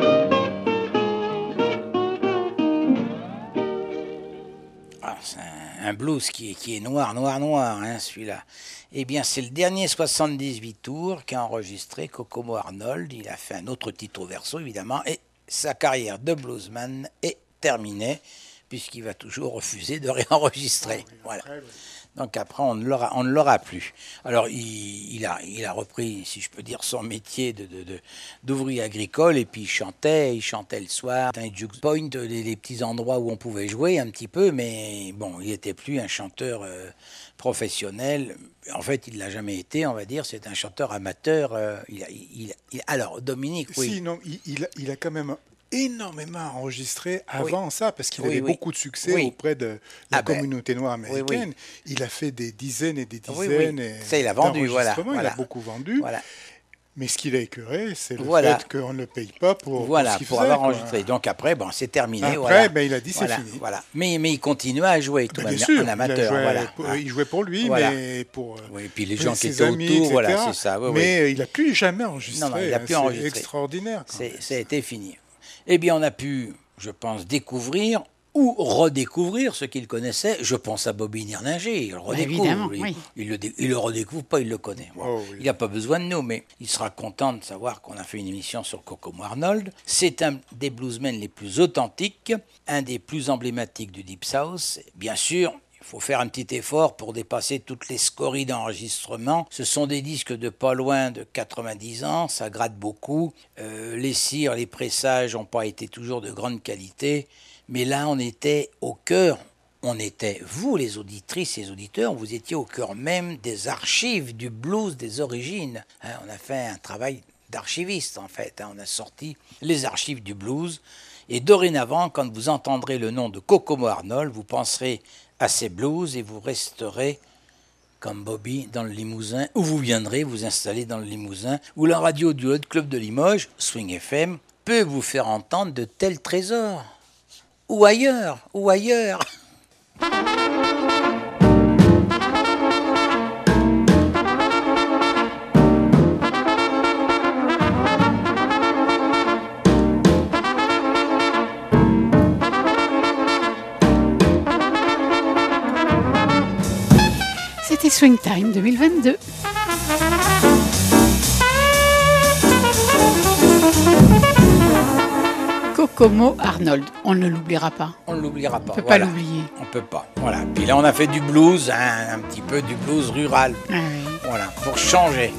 Un blues qui est, qui est noir, noir, noir, hein, celui-là. Eh bien, c'est le dernier soixante-dix-huit tours qu'a enregistré Kokomo Arnold. Il a fait un autre titre au verso, évidemment, et sa carrière de bluesman est terminée, puisqu'il va toujours refuser de réenregistrer. Voilà. Donc après, on ne l'aura, on ne l'aura plus. Alors, il, il, a, il a repris, si je peux dire, son métier de, de, de, d'ouvrier agricole, et puis il chantait, il chantait le soir, un jukepoint, les, les petits endroits où on pouvait jouer un petit peu, mais bon, il n'était plus un chanteur euh, professionnel. En fait, il ne l'a jamais été, on va dire, c'est un chanteur amateur. Euh, il a, il, il, alors, Dominique, oui.
Si, non, il, il, a, il a quand même énormément enregistré avant oui. ça, parce qu'il oui, avait oui. beaucoup de succès oui. auprès de la ah communauté ben, noire américaine. Oui, oui. Il a fait des dizaines et des dizaines
oui, oui. Ça, il a vendu, voilà.
Il
voilà.
a beaucoup vendu.
Voilà.
Mais ce qu'il a écœuré, c'est le
voilà.
fait qu'on ne le paye pas pour,
voilà,
pour ce qu'il
pour
faisait.
avoir enregistré. Quoi. Donc après, bon, c'est terminé.
Après,
voilà.
ben, il a dit c'est
voilà,
fini.
Voilà. Mais, mais il continuait à jouer, tout
ben,
bien
sûr,
en amateur.
Il, jouait,
voilà.
pour, il jouait pour lui,
voilà.
mais pour
oui, puis les gens qui étaient
amis,
autour,
et cetera.
voilà, c'est ça. Oui,
mais
oui.
il n'a plus jamais enregistré.
Non, non, il n'a plus
hein,
enregistré.
C'est extraordinaire.
C'est, ça a été fini. Eh bien, on a pu, je pense, découvrir ou redécouvrir ce qu'il connaissait. Je pense à Bobby Nirninger, il le redécouvre.
Évidemment,
il,
oui.
il, le, il le redécouvre pas, il le connaît. Bon, oh, oui. Il n'a pas besoin de nous, mais il sera content de savoir qu'on a fait une émission sur Kokomo Arnold. C'est un des bluesmen les plus authentiques, un des plus emblématiques du Deep South. Bien sûr, il faut faire un petit effort pour dépasser toutes les scories d'enregistrement. Ce sont des disques de pas loin de quatre-vingt-dix ans, ça gratte beaucoup. Euh, les cires, les pressages n'ont pas été toujours de grande qualité. Mais là, on était au cœur, on était, vous les auditrices et les auditeurs, vous étiez au cœur même des archives du blues des origines. Hein, on a fait un travail d'archiviste en fait, hein, on a sorti les archives du blues. Et dorénavant, quand vous entendrez le nom de Kokomo Arnold, vous penserez à ces blues et vous resterez comme Bobby dans le Limousin, où vous viendrez vous installer dans le Limousin, où la radio du Hot Club de Limoges, Swing F M, peut vous faire entendre de tels trésors. Ou ailleurs, ou ailleurs.
C'était Swing Time deux mille vingt-deux. Kokomo Arnold, on ne l'oubliera pas.
On ne l'oubliera pas.
On ne peut
voilà.
pas l'oublier.
On ne peut pas. Voilà. Puis là, on a fait du blues, hein, un petit peu du blues rural.
Ah oui.
Voilà, pour changer.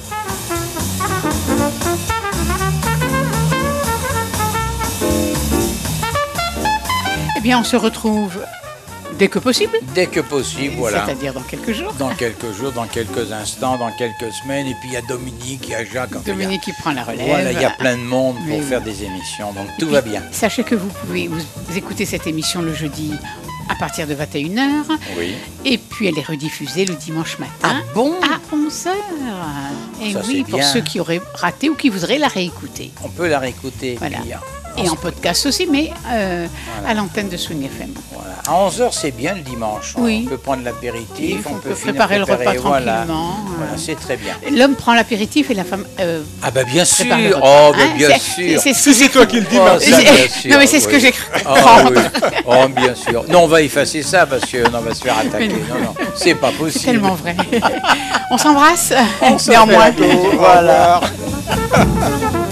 Eh bien, on se retrouve dès que possible.
Dès que possible, voilà.
C'est-à-dire dans quelques jours.
Dans quelques jours, dans quelques instants, dans quelques semaines. Et puis il y a Dominique, il y a Jacques. Enfin,
Dominique
il y a,
qui prend la relève.
Voilà, il y a plein de monde pour
Mais
faire
oui.
des émissions. Donc tout
puis,
va bien.
Sachez que vous pouvez vous écouter cette émission le jeudi à partir de vingt et une heures.
Oui.
Et puis elle est rediffusée le dimanche matin
Ah bon
à onze heures. Et
Ça,
oui,
c'est
pour
bien.
ceux qui auraient raté ou qui voudraient la réécouter.
On peut la réécouter.
Voilà.
Puis,
Et en podcast aussi, mais euh,
Voilà.
à l'antenne de Swing F M.
Voilà. À onze heures, c'est bien le dimanche.
Oui.
On peut prendre l'apéritif,
On
on,
peut
peut finir
préparer le repas
préparer, voilà.
tranquillement.
Voilà, c'est très bien.
L'homme prend l'apéritif et la femme euh,
Ah bah bien sûr.
prépare le repas.
Oh bah
Hein,
bien
c'est-
sûr.
c'est ce
Si
que
c'est
j'ai
toi qui le dis,
Oh,
Marc.
ça,
C'est-
bien sûr,
non, mais c'est ce
oui.
que j'ai cru
Ah,
comprendre.
oui. Oh, bien sûr. Non, on va effacer ça parce que non, on va se faire attaquer.
Mais
Non, non, c'est pas possible.
C'est tellement vrai. On s'embrasse.
On se fait
Néanmoins.
un tour. Voilà.